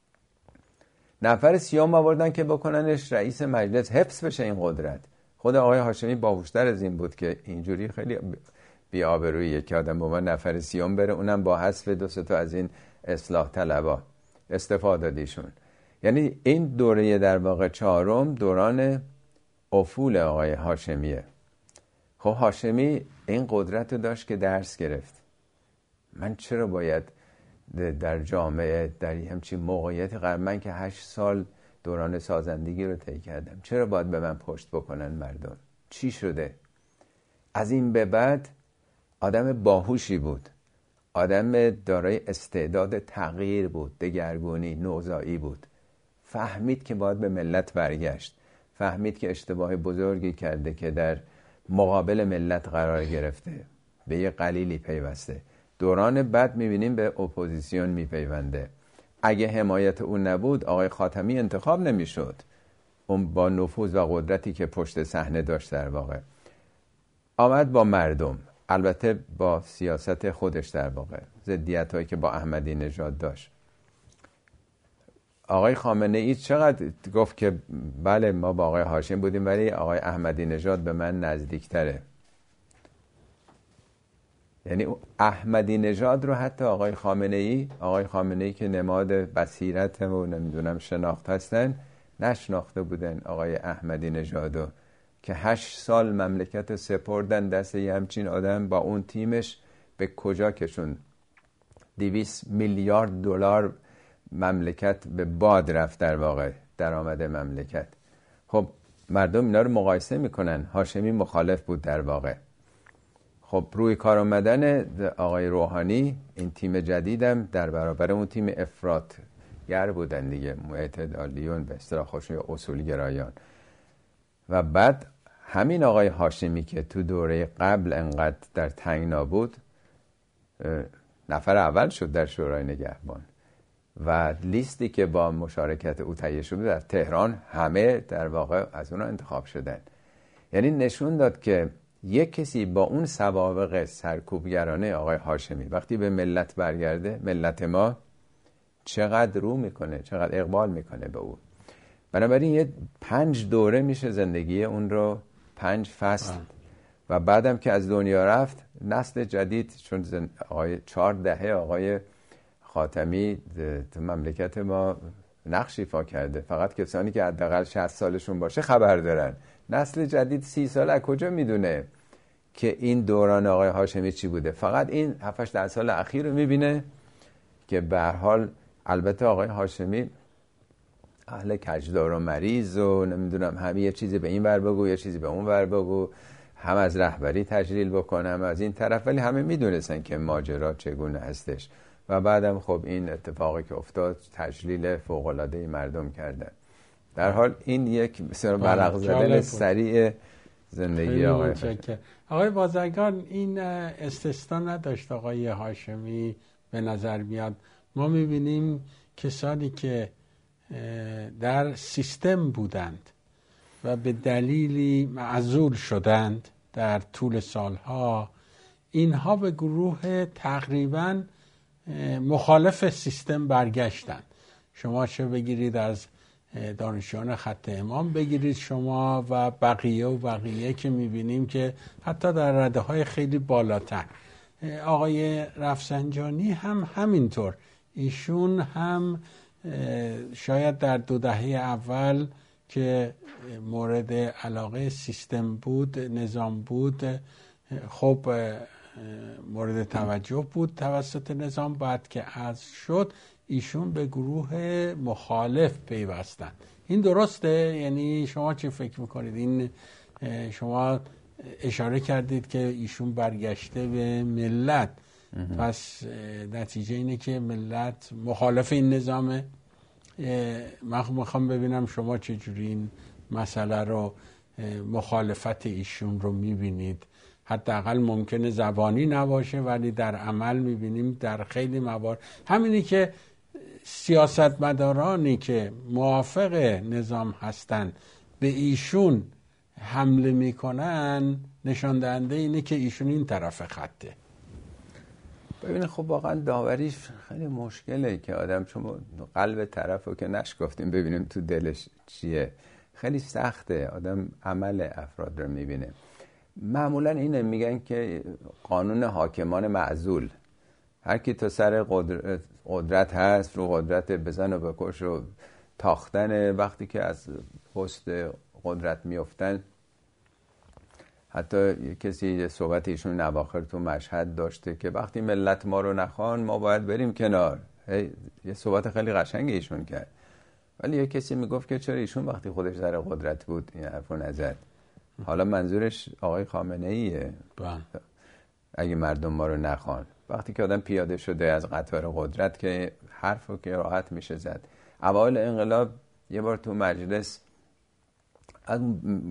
نفر سیوم آوردن که بکننش رئیس مجلس، حفظ بشه این قدرت. خود آقای هاشمی باهوشتر از این بود که اینجوری خیلی بی‌آبرویه که آدم با من نفر سیوم بره، اونم با حذف دو سه تا از این اصلاح طلبا استفاده دادیشون. یعنی این دوره در واقع چهارم دوران افول آقای هاشمیه. خب هاشمی این قدرت رو داشت که درس گرفت. من چرا باید در جامعه در همچین موقعیت قرار، من که هشت سال دوران سازندگی رو طی کردم، چرا باید به من پشت بکنن مردم؟ چی شده؟ از این به بعد آدم باهوشی بود، آدم دارای استعداد تغییر بود، دگرگونی، نوزایی بود. فهمید که باید به ملت برگشت، فهمید که اشتباه بزرگی کرده که در مقابل ملت قرار گرفته، به یه قلیلی پیوسته. دوران بعد میبینیم به اپوزیسیون میپیونده. اگه حمایت اون نبود آقای خاتمی انتخاب نمیشد، اون با نفوذ و قدرتی که پشت صحنه داشت در واقع. آمد با مردم، البته با سیاست خودش در واقع، ضدیت هایی که با احمدی نژاد داشت. آقای خامنه ای چقدر گفت که بله ما با آقای هاشمی بودیم ولی آقای احمدی نژاد به من نزدیکتره. یعنی احمدی نژاد رو حتی آقای خامنه ای آقای خامنه ای که نماد بصیرت و نمیدونم شناخت هستن، نشناخته بودن آقای احمدی نژادو که هشت سال مملکت سپردن دست یه همچین آدم. با اون تیمش به کجا کشون؟ دویست میلیارد دلار مملکت به باد رفت در واقع، درآمد مملکت. خب مردم اینا رو مقایسه میکنن. هاشمی مخالف بود در واقع. خب روی کار آمدن آقای روحانی، این تیم جدیدم در برابر اون تیم افراطگر بودن دیگه، معتدالیون به اصطلاح خودشون اصولگرایان. و بعد همین آقای هاشمی که تو دوره قبل انقدر در تنگنا بود، نفر اول شد در شورای نگهبان و لیستی که با مشارکت او تهیه شده در تهران همه در واقع از اونها انتخاب شدن. یعنی نشون داد که یک کسی با اون سوابق سرکوبگرانه آقای هاشمی وقتی به ملت برگرده، ملت ما چقدر رو میکنه، چقدر اقبال میکنه به او. بنابراین یه پنج دوره میشه زندگی اون رو، پنج فصل. و بعدم که از دنیا رفت، نسل جدید، چون زن... آقای چهار دهه آقای خاتمی تو مملکت ما نقش ایفا کرده، فقط کسانی که حداقل شصت سالشون باشه خبر دارن. نسل جدید سی سال از کجا میدونه که این دوران آقای هاشمی چی بوده؟ فقط این هفت هشت ده سال اخیر رو میبینه که به هر حال البته آقای هاشمی اهل کجدار و مریض و نمیدونم همه یه چیزی به این ور بگو یه چیزی به اون ور بگو، هم از رهبری تجلیل بکنه هم از این طرف، ولی همه میدونستن که ماجرا چگونه هستش. و بعدم خب این اتفاقی که افتاد تجلیل فوق‌العاده مردم کردن. در حال این یک مثلا برق زدن سریع زندگی آقای هاشمی. آقای بازرگان این استثنا نداشت آقای هاشمی به نظر میاد. ما میبینیم کسانی که در سیستم بودند و به دلیلی معزول شدند در طول سالها، اینها به گروه تقریباً مخالف سیستم برگشتند. شما چه بگیرید از دانشجویان خط امام بگیرید شما و بقیه و بقیه که میبینیم که حتی در رده های خیلی بالاتر. آقای رفسنجانی هم همینطور. ایشون هم شاید در دو دهه اول که مورد علاقه سیستم بود، نظام بود، خب مورد توجه بود توسط نظام. بعد که از شد ایشون به گروه مخالف پیوستن. این درسته؟ یعنی شما چی فکر میکنید؟ این شما اشاره کردید که ایشون برگشته به ملت، پس نتیجه اینه که ملت مخالف این نظامه. من میخوام ببینم شما چجوری این مسئله رو، مخالفت ایشون رو میبینید. حداقل ممکنه زبانی نباشه ولی در عمل میبینیم در خیلی موارد همینی که سیاستمدارانی که موافق نظام هستن به ایشون حمله میکنن نشان دهنده اینه که ایشون این طرف خطه. ببینید خب واقعا داوریش خیلی مشکله که آدم، چون قلب طرف رو که نشکفتیم ببینیم تو دلش چیه، خیلی سخته. آدم عمل افراد رو میبینه. معمولا اینه میگن که قانون حاکمان معزول، هر کی تا سر قدرت, قدرت هست رو قدرت بزن و بکش و تاختن. وقتی که از پست قدرت میفتن، حتی کسی صحبت ایشون نواخر تو مشهد داشته که وقتی ملت ما رو نخوان ما باید بریم کنار. یه صحبت خیلی قشنگ ایشون کرد. ولی یه کسی میگفت که چرا ایشون وقتی خودش سر قدرت بود این حرفو نزد. حالا منظورش آقای خامنه ایه اگه مردم ما رو نخوان. وقتی که آدم پیاده شده از قطار قدرت که حرفو که راحت میشه زد. اوایل انقلاب یه بار تو مجلس از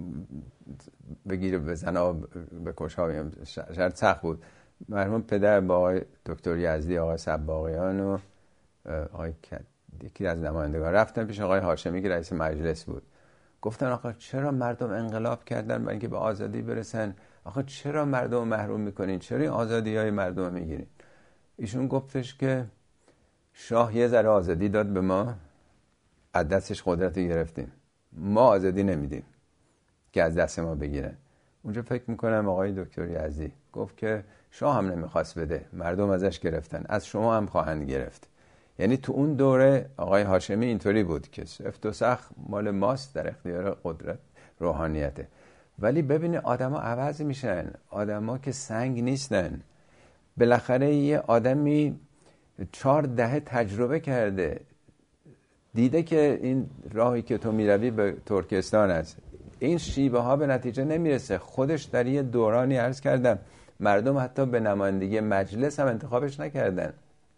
بگیره بزنه و بکش ها شرط سخت بود. مرحوم پدر با آقای دکتر یزدی، آقای سباقیان و آقای یکی از نمایندگان رفتن پیش آقای هاشمی که رئیس مجلس بود. گفتن آقا چرا مردم انقلاب کردن برای اینکه به آزادی برسن؟ آقا چرا مردم محروم میکنین؟ چرا این آزادی های مردم میگیرین؟ ایشون گفتش که شاه یه ذره آزادی داد به ما، از دستش قدرت گرفتیم، ما آزادی نمیدیم که از دست ما بگیرن. اونجا فکر میکنم آقای دکتر یزدی گفت که شاه هم نمیخواست بده، مردم ازش گرفتن، از شما هم خواهند گرفت. یعنی تو اون دوره آقای هاشمی اینطوری بود که سفت و سخت مال ماست، در اختیار قدرت روحانیته. ولی ببینه آدما عوض میشن، آدما که سنگ نیستن. بالاخره یه آدمی چهار دهه تجربه کرده، دیده که این راهی که تو میروی به ترکستان است، این شیوه ها به نتیجه نمیرسه. خودش در یه دورانی عرض کردم مردم حتی به نمایندگی مجلس هم انتخابش نکردن.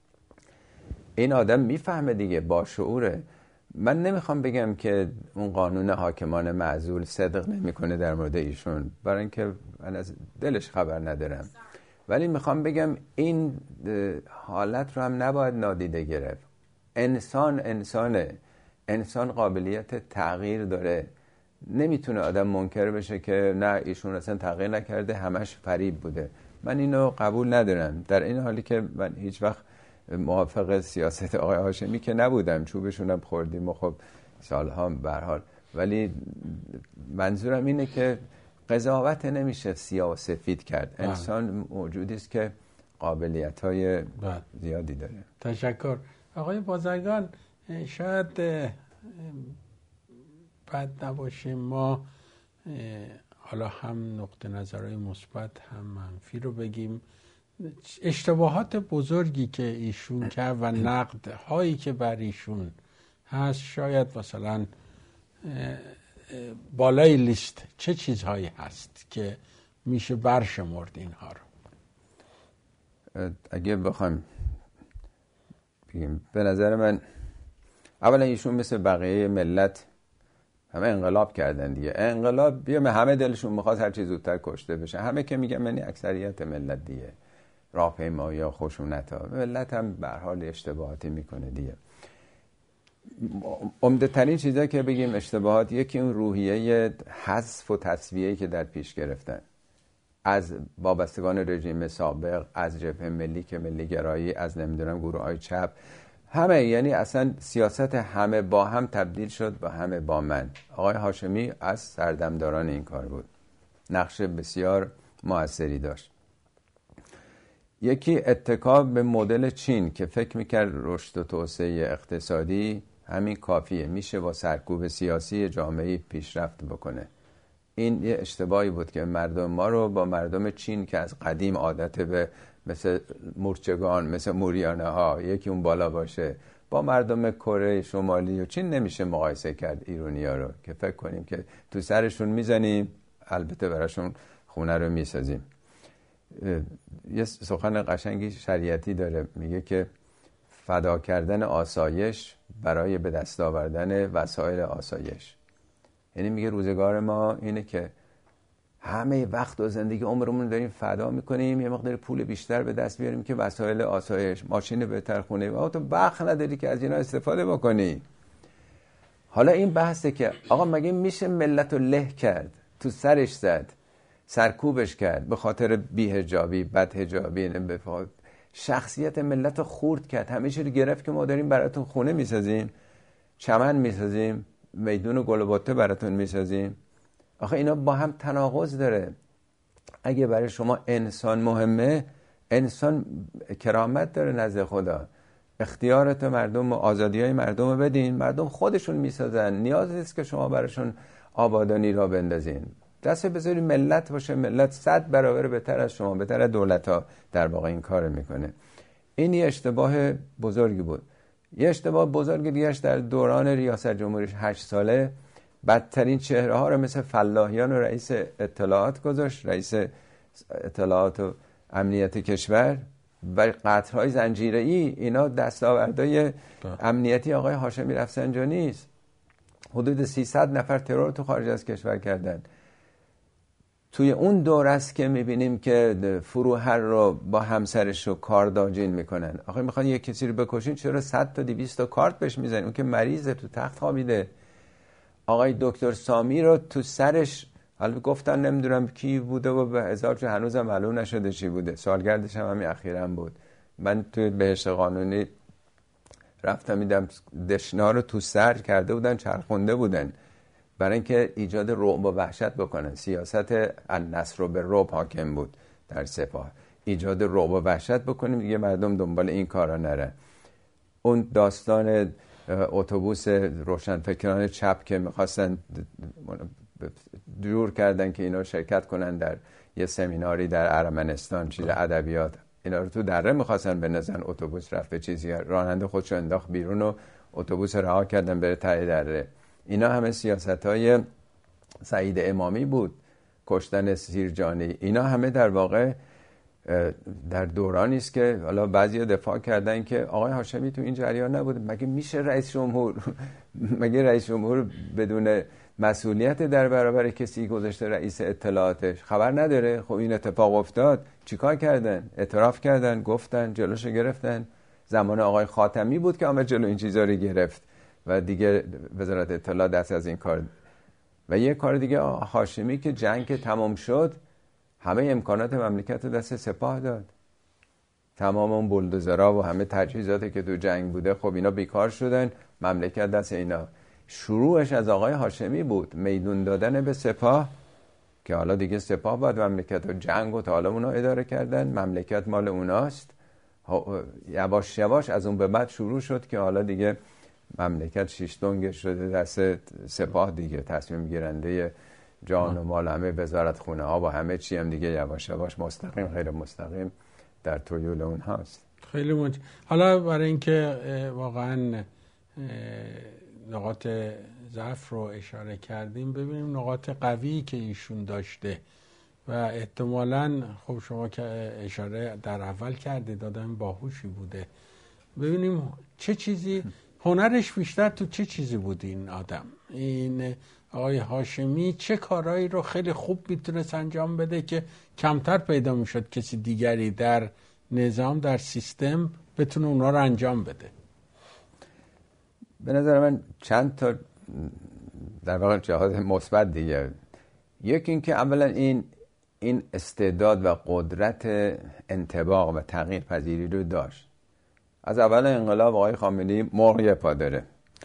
این آدم میفهمه دیگه، با شعوره. من نمیخوام بگم که اون قانون حاکمان معزول صدق نمیکنه در مورد ایشون، برای اینکه من از دلش خبر ندارم، ولی میخوام بگم این حالت رو هم نباید نادیده گرفت. انسان انسانه، انسان قابلیت تغییر داره. نمیتونه آدم منکر بشه که نه ایشون اصلا تغییر نکرده، همش فریب بوده. من اینو قبول ندارم. در این حالی که من هیچ وقت موافق سیاست آقای هاشمی که نبودم، چوبشونم خوردیم و خب سالها به هر حال، ولی منظورم اینه که قضاوت نمیشه سیاه و سفید کرد. انسان موجودی است که قابلیت‌های زیادی داره. تشکر. آقای بازرگان، شاید بد نباشه ما حالا هم نقطه نظرهای مثبت هم منفی رو بگیم. اشتباهات بزرگی که ایشون کرد و نقد هایی که بر ایشون هست، شاید مثلا بالای لیست چه چیزهایی هست که میشه برشمرد اینها رو؟ اگه بخوایم بگیم، به نظر من اولا ایشون مثل بقیه ملت همه انقلاب کردن دیگه. انقلاب بیام همه دلشون میخواد هر چیز زودتر کشته بشه. همه که میگم یعنی اکثریت ملت دیگه، راهپیمایی یا خشونت ها. ملت هم به هر حال اشتباهاتی میکنه دیگه. عمده ترین چیزا که بگیم اشتباهات، یکی اون روحیه حذف و تصفیه‌ای که در پیش گرفتن از وابستگان رژیم سابق، از جبهه ملی که ملی گرایی، از نمیدونم گروه‌های چپ، همه. یعنی اصلا سیاست همه با هم تبدیل شد و همه با من. آقای هاشمی از سردمداران این کار بود، نقش بسیار موثری داشت. یکی اتکا به مدل چین که فکر میکرد رشد و توسعه اقتصادی همین کافیه، میشه با سرکوب سیاسی جامعه پیشرفت بکنه. این یه اشتباهی بود که مردم ما رو با مردم چین که از قدیم عادت به مثل مورچگان، مثل موریانه ها یکی اون بالا باشه، با مردم کره شمالی و چین نمیشه مقایسه کرد. ایرانی‌ها رو که فکر کنیم که تو سرشون میزنیم، البته براشون خونه رو میسازیم. یه سخن قشنگی شریعتی داره، میگه که فدا کردن آسایش برای به دست آوردن وسایل آسایش. یعنی میگه روزگار ما اینه که همه وقت و زندگی عمرمون داریم فدا میکنیم یه مقدار پول بیشتر به دست بیاریم که وسایل آسایش، ماشین بهتر، خونه، و تو وقت نداری که از اینا استفاده بکنی. حالا این بحثه که آقا مگه میشه ملت رو له کرد، تو سرش زد، سرکوبش کرد به خاطر بی‌حجابی، بدحجابی، شخصیت ملت رو خورد کرد، همه چی رو گرفت که ما داریم براتون خونه میسازیم، چمن میسازیم، میدون گل و بته براتون میسازیم. آخه اینا با هم تناقض داره. اگه برای شما انسان مهمه، انسان کرامت داره نزد خدا. اختیارات مردم و آزادی های مردم رو بدین، مردم خودشون میسازن، نیاز نیست که شما براشون آبادانی را بندازین. دست بذاری ملت باشه، ملت صد برابر بهتر از شما، بهتر از دولت ها در واقع این کار میکنه. این یه اشتباه بزرگی بود. یه اشتباه بزرگ دیگهش در دوران ریاست جمهوریش هشت ساله بدترین چهره ها رو مثل فلاحیان و رئیس اطلاعات گذاشت، رئیس اطلاعات و امنیت کشور، و قطرهای زنجیره‌ای. اینا دستاوردهای امنیتی آقای هاشمی رفسنجانی است. حدود سیصد نفر ترور تو خارج از کشور کردن. توی اون دور است که میبینیم که فروهر رو با همسرش رو کارداجین میکنن. آخه میخوان یک کسی رو بکشین، چرا صد تا دویست تا کارت بهش میزنین؟ اون که مریضه، تو تخت خوابیده. آقای دکتر سامی رو تو سرش، حالا گفتن نمیدونم کی بوده و به هزار جو هنوزم معلوم نشده چی بوده، سالگردش هم همین اخیراً بود. من توی بهشت قانونی رفتم میدم دشنا رو تو سر کرده بودن، چرخونده بودن برای اینکه ایجاد رعب و وحشت بکنن. سیاست النصر به رعب حاکم بود در سپاه، ایجاد رعب و وحشت بکنیم دیگه مردم دنبال این کارا نرن. اون داستان اتوبوس روشنفکران چپ که میخواستن جور کردن که اینا شرکت کنن در یه سمیناری در ارمنستان، چیز ادبیات، اینا رو تو دره میخواستن بنزن، اتوبوس رفت به چیزی، راننده خودشو انداخت بیرون و اتوبوس رها کردن بره ته دره. اینا همه سیاست‌های سعید امامی بود، کشتن سیرجانی. اینا همه در واقع در دورانی است که حالا بعضیا دفاع کردن که آقای هاشمی تو این جریان نبود. مگه میشه رئیس جمهور مگه رئیس جمهور بدون مسئولیت در برابر کسی گذاشته رئیس اطلاعاتش خبر نداره؟ خب این اتفاق افتاد، چیکار کردن؟ اعتراف کردن، گفتن، جلوشو گرفتن. زمان آقای خاتمی بود که آمد جلو این چیزا رو گرفت و دیگه وزارت اطلاعات دست از این کار. و یه کار دیگه، هاشمی که جنگ تمام شد همه امکانات مملکت رو دست سپاه داد. تمام اون بولدوزرها و همه تجهیزاتی که تو جنگ بوده، خب اینا بیکار شدن، مملکت دست اینا. شروعش از آقای هاشمی بود، میدون دادن به سپاه که حالا دیگه سپاه باید مملکت و جنگ و تا حالا اونا اداره کردن، مملکت مال اوناست. یواش یواش از اون به بعد شروع شد که حالا دیگه مملکت شیش دنگ شده دست سپاه دیگه، تصمیم گیرنده جان و مال همه وزارت خونه ها و همه چی هم دیگه یواش یواش مستقیم غیر مستقیم در تویول اون هاست. خیلی مج... حالا برای اینکه واقعا نقاط ضعف رو اشاره کردیم، ببینیم نقاط قوی که ایشون داشته و احتمالاً خب شما که اشاره در اول کردید آدم باهوشی بوده. ببینیم چه چیزی هنرش بیشتر تو چه چیزی بود این آدم، این آقای هاشمی چه کارهایی رو خیلی خوب میتونست انجام بده که کمتر پیدا میشد کسی دیگری در نظام، در سیستم بتونه اونا رو انجام بده. به نظر من چند تا در واقع جهات مثبت دیگه. یکی این که اولا این این استعداد و قدرت انطباق و تغییر پذیری رو داشت. از اول انقلاب آقای خامنه‌ای مرغ یه پا داره،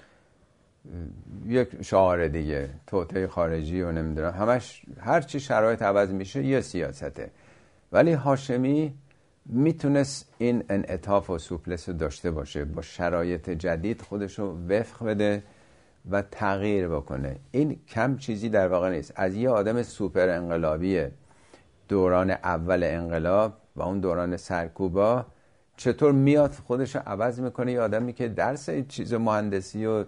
یک شعار دیگه، توطئه خارجی و نمیدونم همش، هر چی شرایط عوض میشه یه سیاسته. ولی هاشمی میتونست این انعطاف و سوپلس داشته باشه، با شرایط جدید خودشو وفق بده و تغییر بکنه. این کم چیزی در واقع نیست. از یه آدم سوپر انقلابی دوران اول انقلاب و اون دوران سرکوبا چطور میاد خودشو عوض میکنه. یه آدمی که درس چیز مهندسی و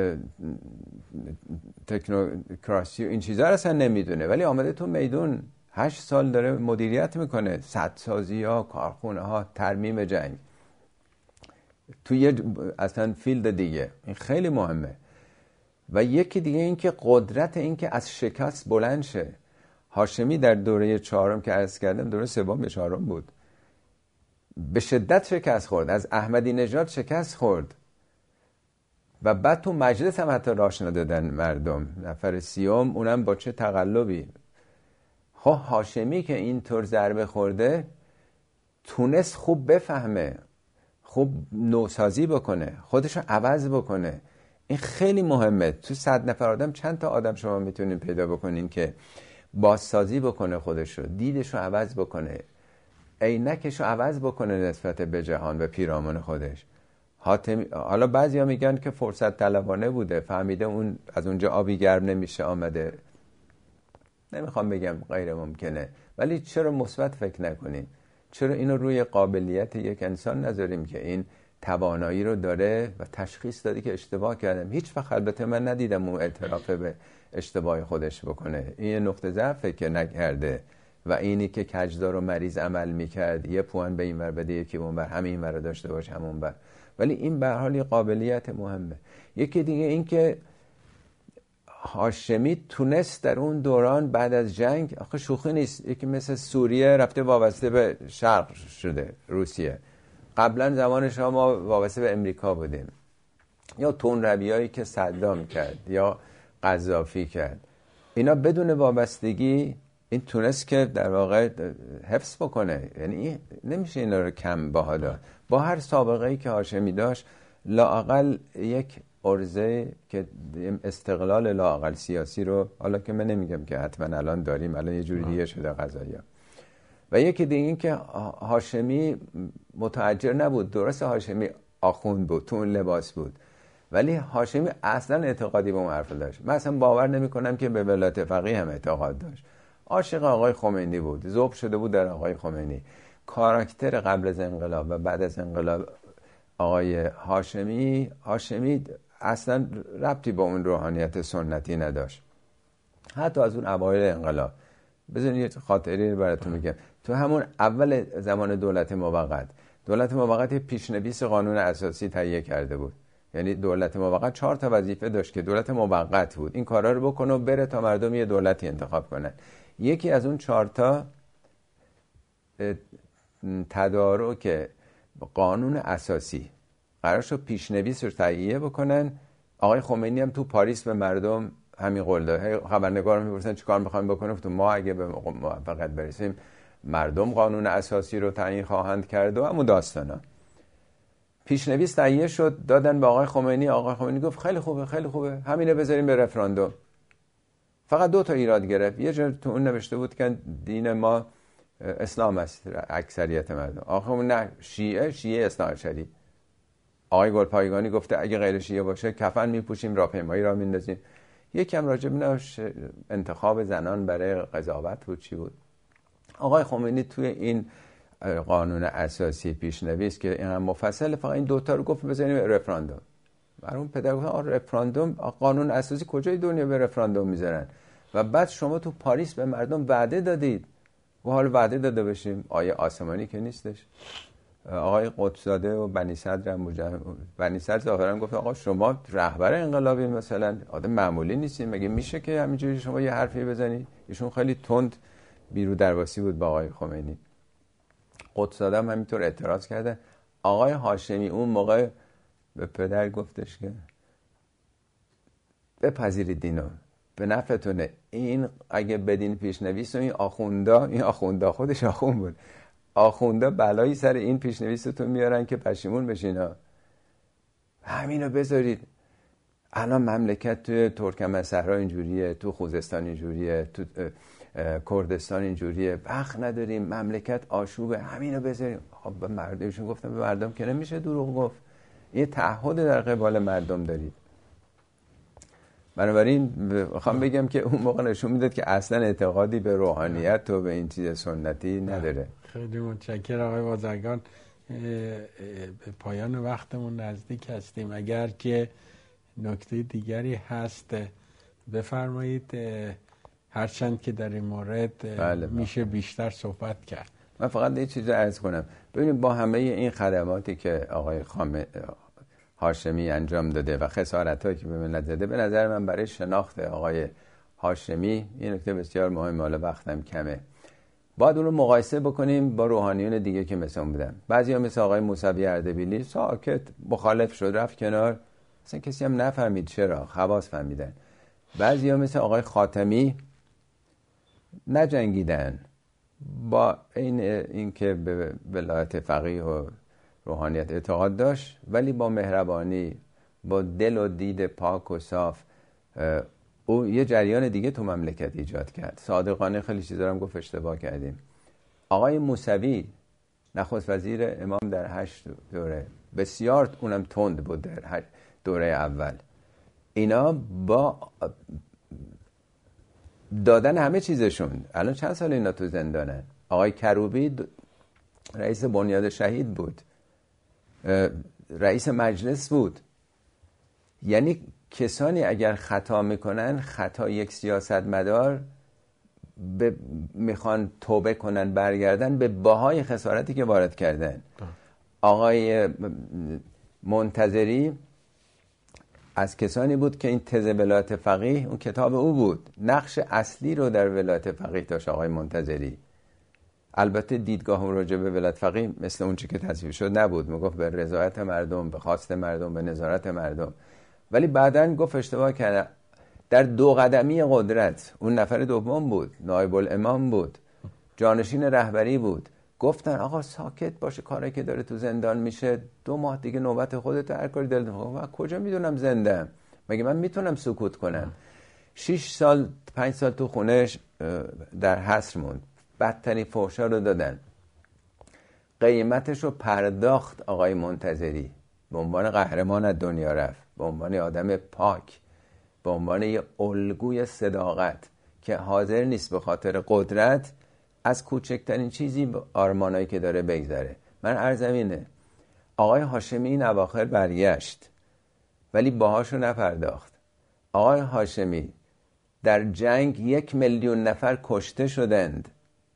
تکنوکراسی و این چیزا رو اصلا نمیدونه، ولی آمده تو میدون هشت سال داره مدیریت میکنه، سدسازی ها، کارخونه ها، ترمیم جنگ توی یه اصلا فیلد دیگه. این خیلی مهمه. و یکی دیگه این که قدرت این که از شکست بلند شه. هاشمی در دوره چهارم که عرض کردم، دوره سوم یا چهارم بود، به شدت شکست خورد، از احمدی نژاد شکست خورد و بعد تو مجلس هم حتی راش ندادن مردم، نفر سیوم، اونم با چه تقلبی. خب هاشمی که اینطور ضربه خورده تونست خوب بفهمه، خوب نوسازی بکنه، خودشو عوض بکنه. این خیلی مهمه. تو صد نفر آدم چند تا آدم شما میتونین پیدا بکنین که بازسازی بکنه، خودشو، دیدشو عوض بکنه، عینکشو عوض بکنه نسبت به جهان و پیرامون خودش. حاتمی، حالا بعضیا میگن که فرصت طلبانه بوده، فهمیده اون از اونجا آبی گرم نمیشه آمده. نمیخوام بگم غیر ممکنه، ولی چرا مثبت فکر نکنیم؟ چرا اینو روی قابلیت یک انسان نذاریم که این توانایی رو داره و تشخیص دادی که اشتباه کردم. هیچ وقت البته من ندیدم اون اعتراف به اشتباه خودش بکنه. این نقطه ضعفه که نکرده. و اینی که کجدار و مریض عمل میکرد، یه پوان به این ور بده یکی اون ور، همین ور داشته باش همون ور. ولی این به هر حال قابلیت مهمه. یکی دیگه این که هاشمی تونست در اون دوران بعد از جنگ، آخه شوخی نیست، یکی مثل سوریه رفته وابسته به شرق شده، روسیه. قبلا زمان شما ما وابسته به امریکا بودیم، یا تندرویایی که صدام کرد یا قذافی کرد. اینا بدون وابستگی این تونست که در واقع حفظ بکنه. یعنی نمیشه اینا رو کم بها داد. با هر سابقه‌ای که هاشمی داشت، لااقل یک عرضه که استقلال لااقل سیاسی رو، حالا که من نمیگم که حتما الان داریم، الان یه جوری دیگه شده قضایا. و یکی دیگه این که هاشمی متعجر نبود. درست هاشمی آخوند بود، تو اون لباس بود، ولی هاشمی اصلا اعتقادی به اون حرف داشت. من اصلا باور نمی کنم که به ولایت فقیه هم اعتقاد داشت. عاشق آقای خمینی بود، ذوب شده بود در آقای خمینی. کاراکتر قبل از انقلاب و بعد از انقلاب آقای هاشمی هاشمی اصلا ربطی با اون روحانیت سنتی نداشت، حتی از اون اوایل انقلاب. بذارید یه خاطری رو براتون میگم. تو همون اول زمان دولت موقت، دولت موقت پیشنویس قانون اساسی تهیه کرده بود. یعنی دولت موقت چهار تا وظیفه داشت که دولت موقت بود، این کارا رو بکنه و بره تا مردم یه دولتی انتخاب کنن. یکی از اون چهار تا تدارک قانون اساسی قرار شد پیشنویس رو تهیه بکنن. آقای خمینی هم تو پاریس به مردم همین قول داد. خبرنگار میپرسن چیکار میخوایم بکنیم؟ تو ما اگه به موفقیت برسیم مردم قانون اساسی رو تعیین خواهند کرد و همون داستانا. پیشنویس تهیه شد، دادن به آقای خمینی. آقای خمینی گفت خیلی خوبه خیلی خوبه، همینه بذاریم به رفراندوم. فقط دو تا ایراد گرفت. یه جا تو اون نوشته بود که دین ما اسلام است، اکثریت مردم. آقای خمینی نه، شیعه شیعه اثنا عشری. آقای گلپایگانی گفته اگه غیر شیعه باشه کفن میپوشیم، راهپیمایی را میندازیم. یکم راجع به انتخاب زنان برای قضاوت بود، چی بود. آقای خمینی توی این قانون اساسی پیشنویس که این هم مفصل، فقط این دوتا رو گفت بزنیم رفراندوم. مرحوم پدر گفتن آره رفراندوم، قانون اساسی کجای دنیا به رفراندوم میذارن؟ و بعد شما تو پاریس به مردم وعده دادید و حالا وعده داده بشیم، آیه آسمانی که نیستش. آقای قدس‌زاده و بنی صدر هم مجمع... بنی صدر ظاهرا گفت آقا شما رهبر انقلابی، مثلا آدم معمولی نیستین، مگه میشه که همینجوری شما یه حرفی بزنی؟ ایشون خیلی تند بیرو درواسی بود با آقای خمینی. قدس‌زاده هم همینطور اعتراض کرده. آقای هاشمی اون موقع به پدر گفتش که بپذیرید دینو، به نفعتونه. این اگه بدین پیشنویس و این آخوندا، این آخوندا خودش آخوند بود، آخوندا بلایی سر این پیشنویستون میارن که پشیمون بشین. همینو بذارید. الان مملکت توی ترکمن صحرا اینجوریه، تو خوزستان اینجوریه، تو کردستان اینجوریه، وقت نداریم، مملکت آشوبه، همینو بذاریم. خب به مردمشون گفتم به مردم که نمیشه دروغ گفت. یه تعهد در قبال مردم دارید. بنابراین میخوام بگم که اون موقع نشون میداد که اصلا اعتقادی به روحانیت و به این چیز سنتی نداره. خیلی متشکرم آقای بازرگان. به پایان وقتمون نزدیک هستیم. اگر که نکته دیگری هست بفرمایید. هرچند که در این مورد بله میشه بیشتر صحبت کرد. من فقط یه چیز عرض کنم. ببینید با همه این خدماتی که آقای خامنه هاشمی انجام داده و خسارتایی که به ملت زده، به نظر من برای شناخت آقای هاشمی این نکته بسیار مهمه، حالا وقتم کمه، باید اون رو مقایسه بکنیم با روحانیون دیگه که مثل اون بودن. بعضیا مثل آقای موسوی اردبیلی ساکت مخالف شد رفت کنار، اصلا کسی هم نفهمید چرا، خواص فهمیدن. بعضیا مثل آقای خاتمی نجنگیدن، با این اینکه به ولایت فقیه و روحانیت اعتقاد داشت، ولی با مهربانی، با دل و دید پاک و صاف، او یه جریان دیگه تو مملکت ایجاد کرد. صادقانه خیلی چیزا هم گفت اشتباه کردیم. آقای موسوی نخست وزیر امام در هشت دوره، بسیار اونم تند بود در دوره اول. اینا با دادن همه چیزشون الان چند سال اینا تو زندانن. آقای کروبی رئیس بنیاد شهید بود، رئیس مجلس بود. یعنی کسانی اگر خطا میکنن، خطا یک سیاستمدار ب... میخوان توبه کنن برگردن به بهای خسارتی که وارد کردن. آقای منتظری از کسانی بود که این تز ولایت فقیه اون کتاب او بود، نقش اصلی رو در ولایت فقیه داشت آقای منتظری. البته دیدگاه اون راجع به ولایت فقیه مثل اون چی که تصویب شد نبود، میگفت به رضایت مردم، به خواست مردم، به نظارت مردم. ولی بعدن گفت اشتباه کرده. در دو قدمی قدرت اون نفر دوم بود، نایب الامام بود، جانشین رهبری بود. گفتن آقا ساکت باشه، کاری که داره تو زندان میشه، دو ماه دیگه نوبت خودت، هر کاری دلت میخواد. کجا میدونم زندم؟ مگه من میتونم سکوت کنم؟ شش سال پنج سال تو خونش در حصر موند. بدترین فحشا رو دادن، قیمتش رو پرداخت آقای منتظری. به عنوان قهرمان از دنیا رفت، به عنوان آدم پاک، به عنوان یه الگوی صداقت که حاضر نیست به خاطر قدرت از کوچکترین چیزی آرمانایی که داره بگذره. من عرضم اینه، آقای هاشمی این اواخر برگشت ولی باهاشو نپرداخت. آقای هاشمی در جنگ یک میلیون نفر کشته شدند،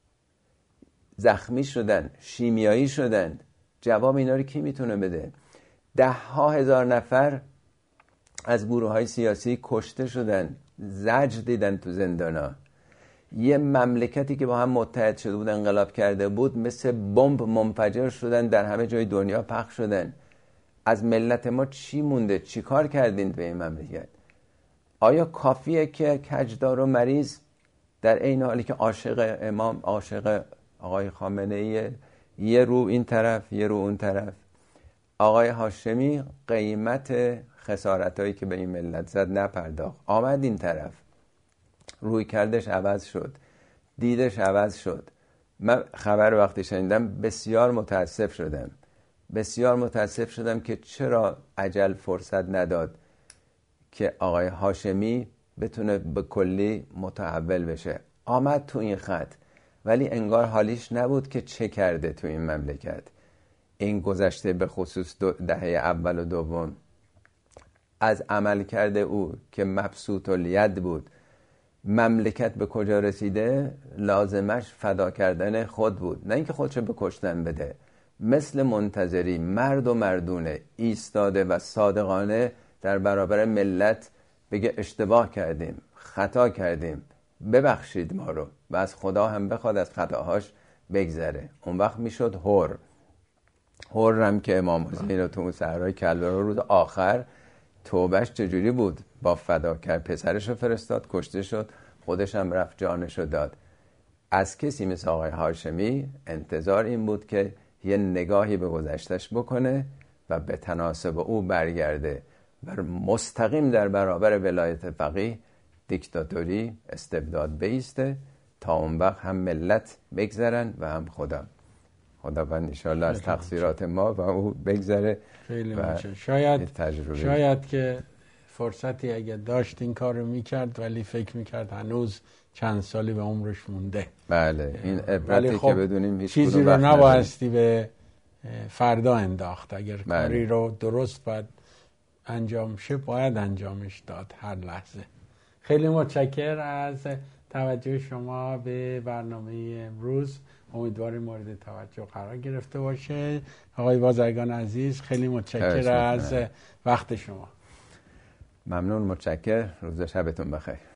زخمی شدند، شیمیایی شدند. جواب اینا رو کی میتونه بده؟ ده ها هزار نفر از گروه های سیاسی کشته شدن، زجر دیدن تو زندانا. یه مملکتی که با هم متحد شده بود، انقلاب کرده بود، مثل بمب منفجر شدن، در همه جای دنیا پخش شدن. از ملت ما چی مونده؟ چی کار کردین به این مملکت؟ آیا کافیه که کجدار و مریض در این حالی که عاشق امام، عاشق آقای خامنه ای، یه رو این طرف یه رو اون طرف؟ آقای هاشمی قیمت خسارتایی که به این ملت زد نپرداخت، آمد این طرف، روی کردش عوض شد، دیدش عوض شد. من خبر وقتی شنیدم بسیار متاسف شدم، بسیار متاسف شدم که چرا عجل فرصت نداد که آقای هاشمی بتونه به کلی متحول بشه. آمد تو این خط ولی انگار حالیش نبود که چه کرده تو این مملکت. این گذشته به خصوص دهه اول و دوم از عمل کرده او که مبسوط الید بود، مملکت به کجا رسیده؟ لازمش فدا کردن خود بود، نه اینکه خودشو به کشتن بده. مثل منتظری مرد و مردونه ایستاده و صادقانه در برابر ملت بگه اشتباه کردیم، خطا کردیم، ببخشید ما رو، و از خدا هم بخواد از خطاهاش بگذره. اون وقت میشد حر. حرم که امام حسین رو تو اون صحرای کربلا روز آخر توبهش چجوری بود؟ با فدا کرد، پسرش رو فرستاد، کشته شد، خودش هم رفت جانش رو داد. از کسی مثل آقای هاشمی انتظار این بود که یه نگاهی به گذشتش بکنه و به تناسب او برگرده و مستقیم در برابر ولایت فقیه، دیکتاتوری، استبداد بیسته، تا اون وقت هم ملت بگذرن و هم خدا. خداوند انشاءالله از تقصیرات ما و او بگذره. خیلی ممنون. شاید شاید که فرصتی اگه داشت این کارو میکرد، ولی فکر میکرد هنوز چند سالی به عمرش مونده. بله، این عبرتی خب که بدونیم هیچ چیزی رو نبایستی به فردا انداخت. اگر بله. کاری رو درست باید انجام شه، باید انجامش داد هر لحظه. خیلی متشکر از توجه شما به برنامه امروز. امیدواریم مورد توجه قرار گرفته باشه. آقای بازرگان عزیز خیلی متشکر از وقت شما. ممنون، متشکر. روز شبتون بخیر.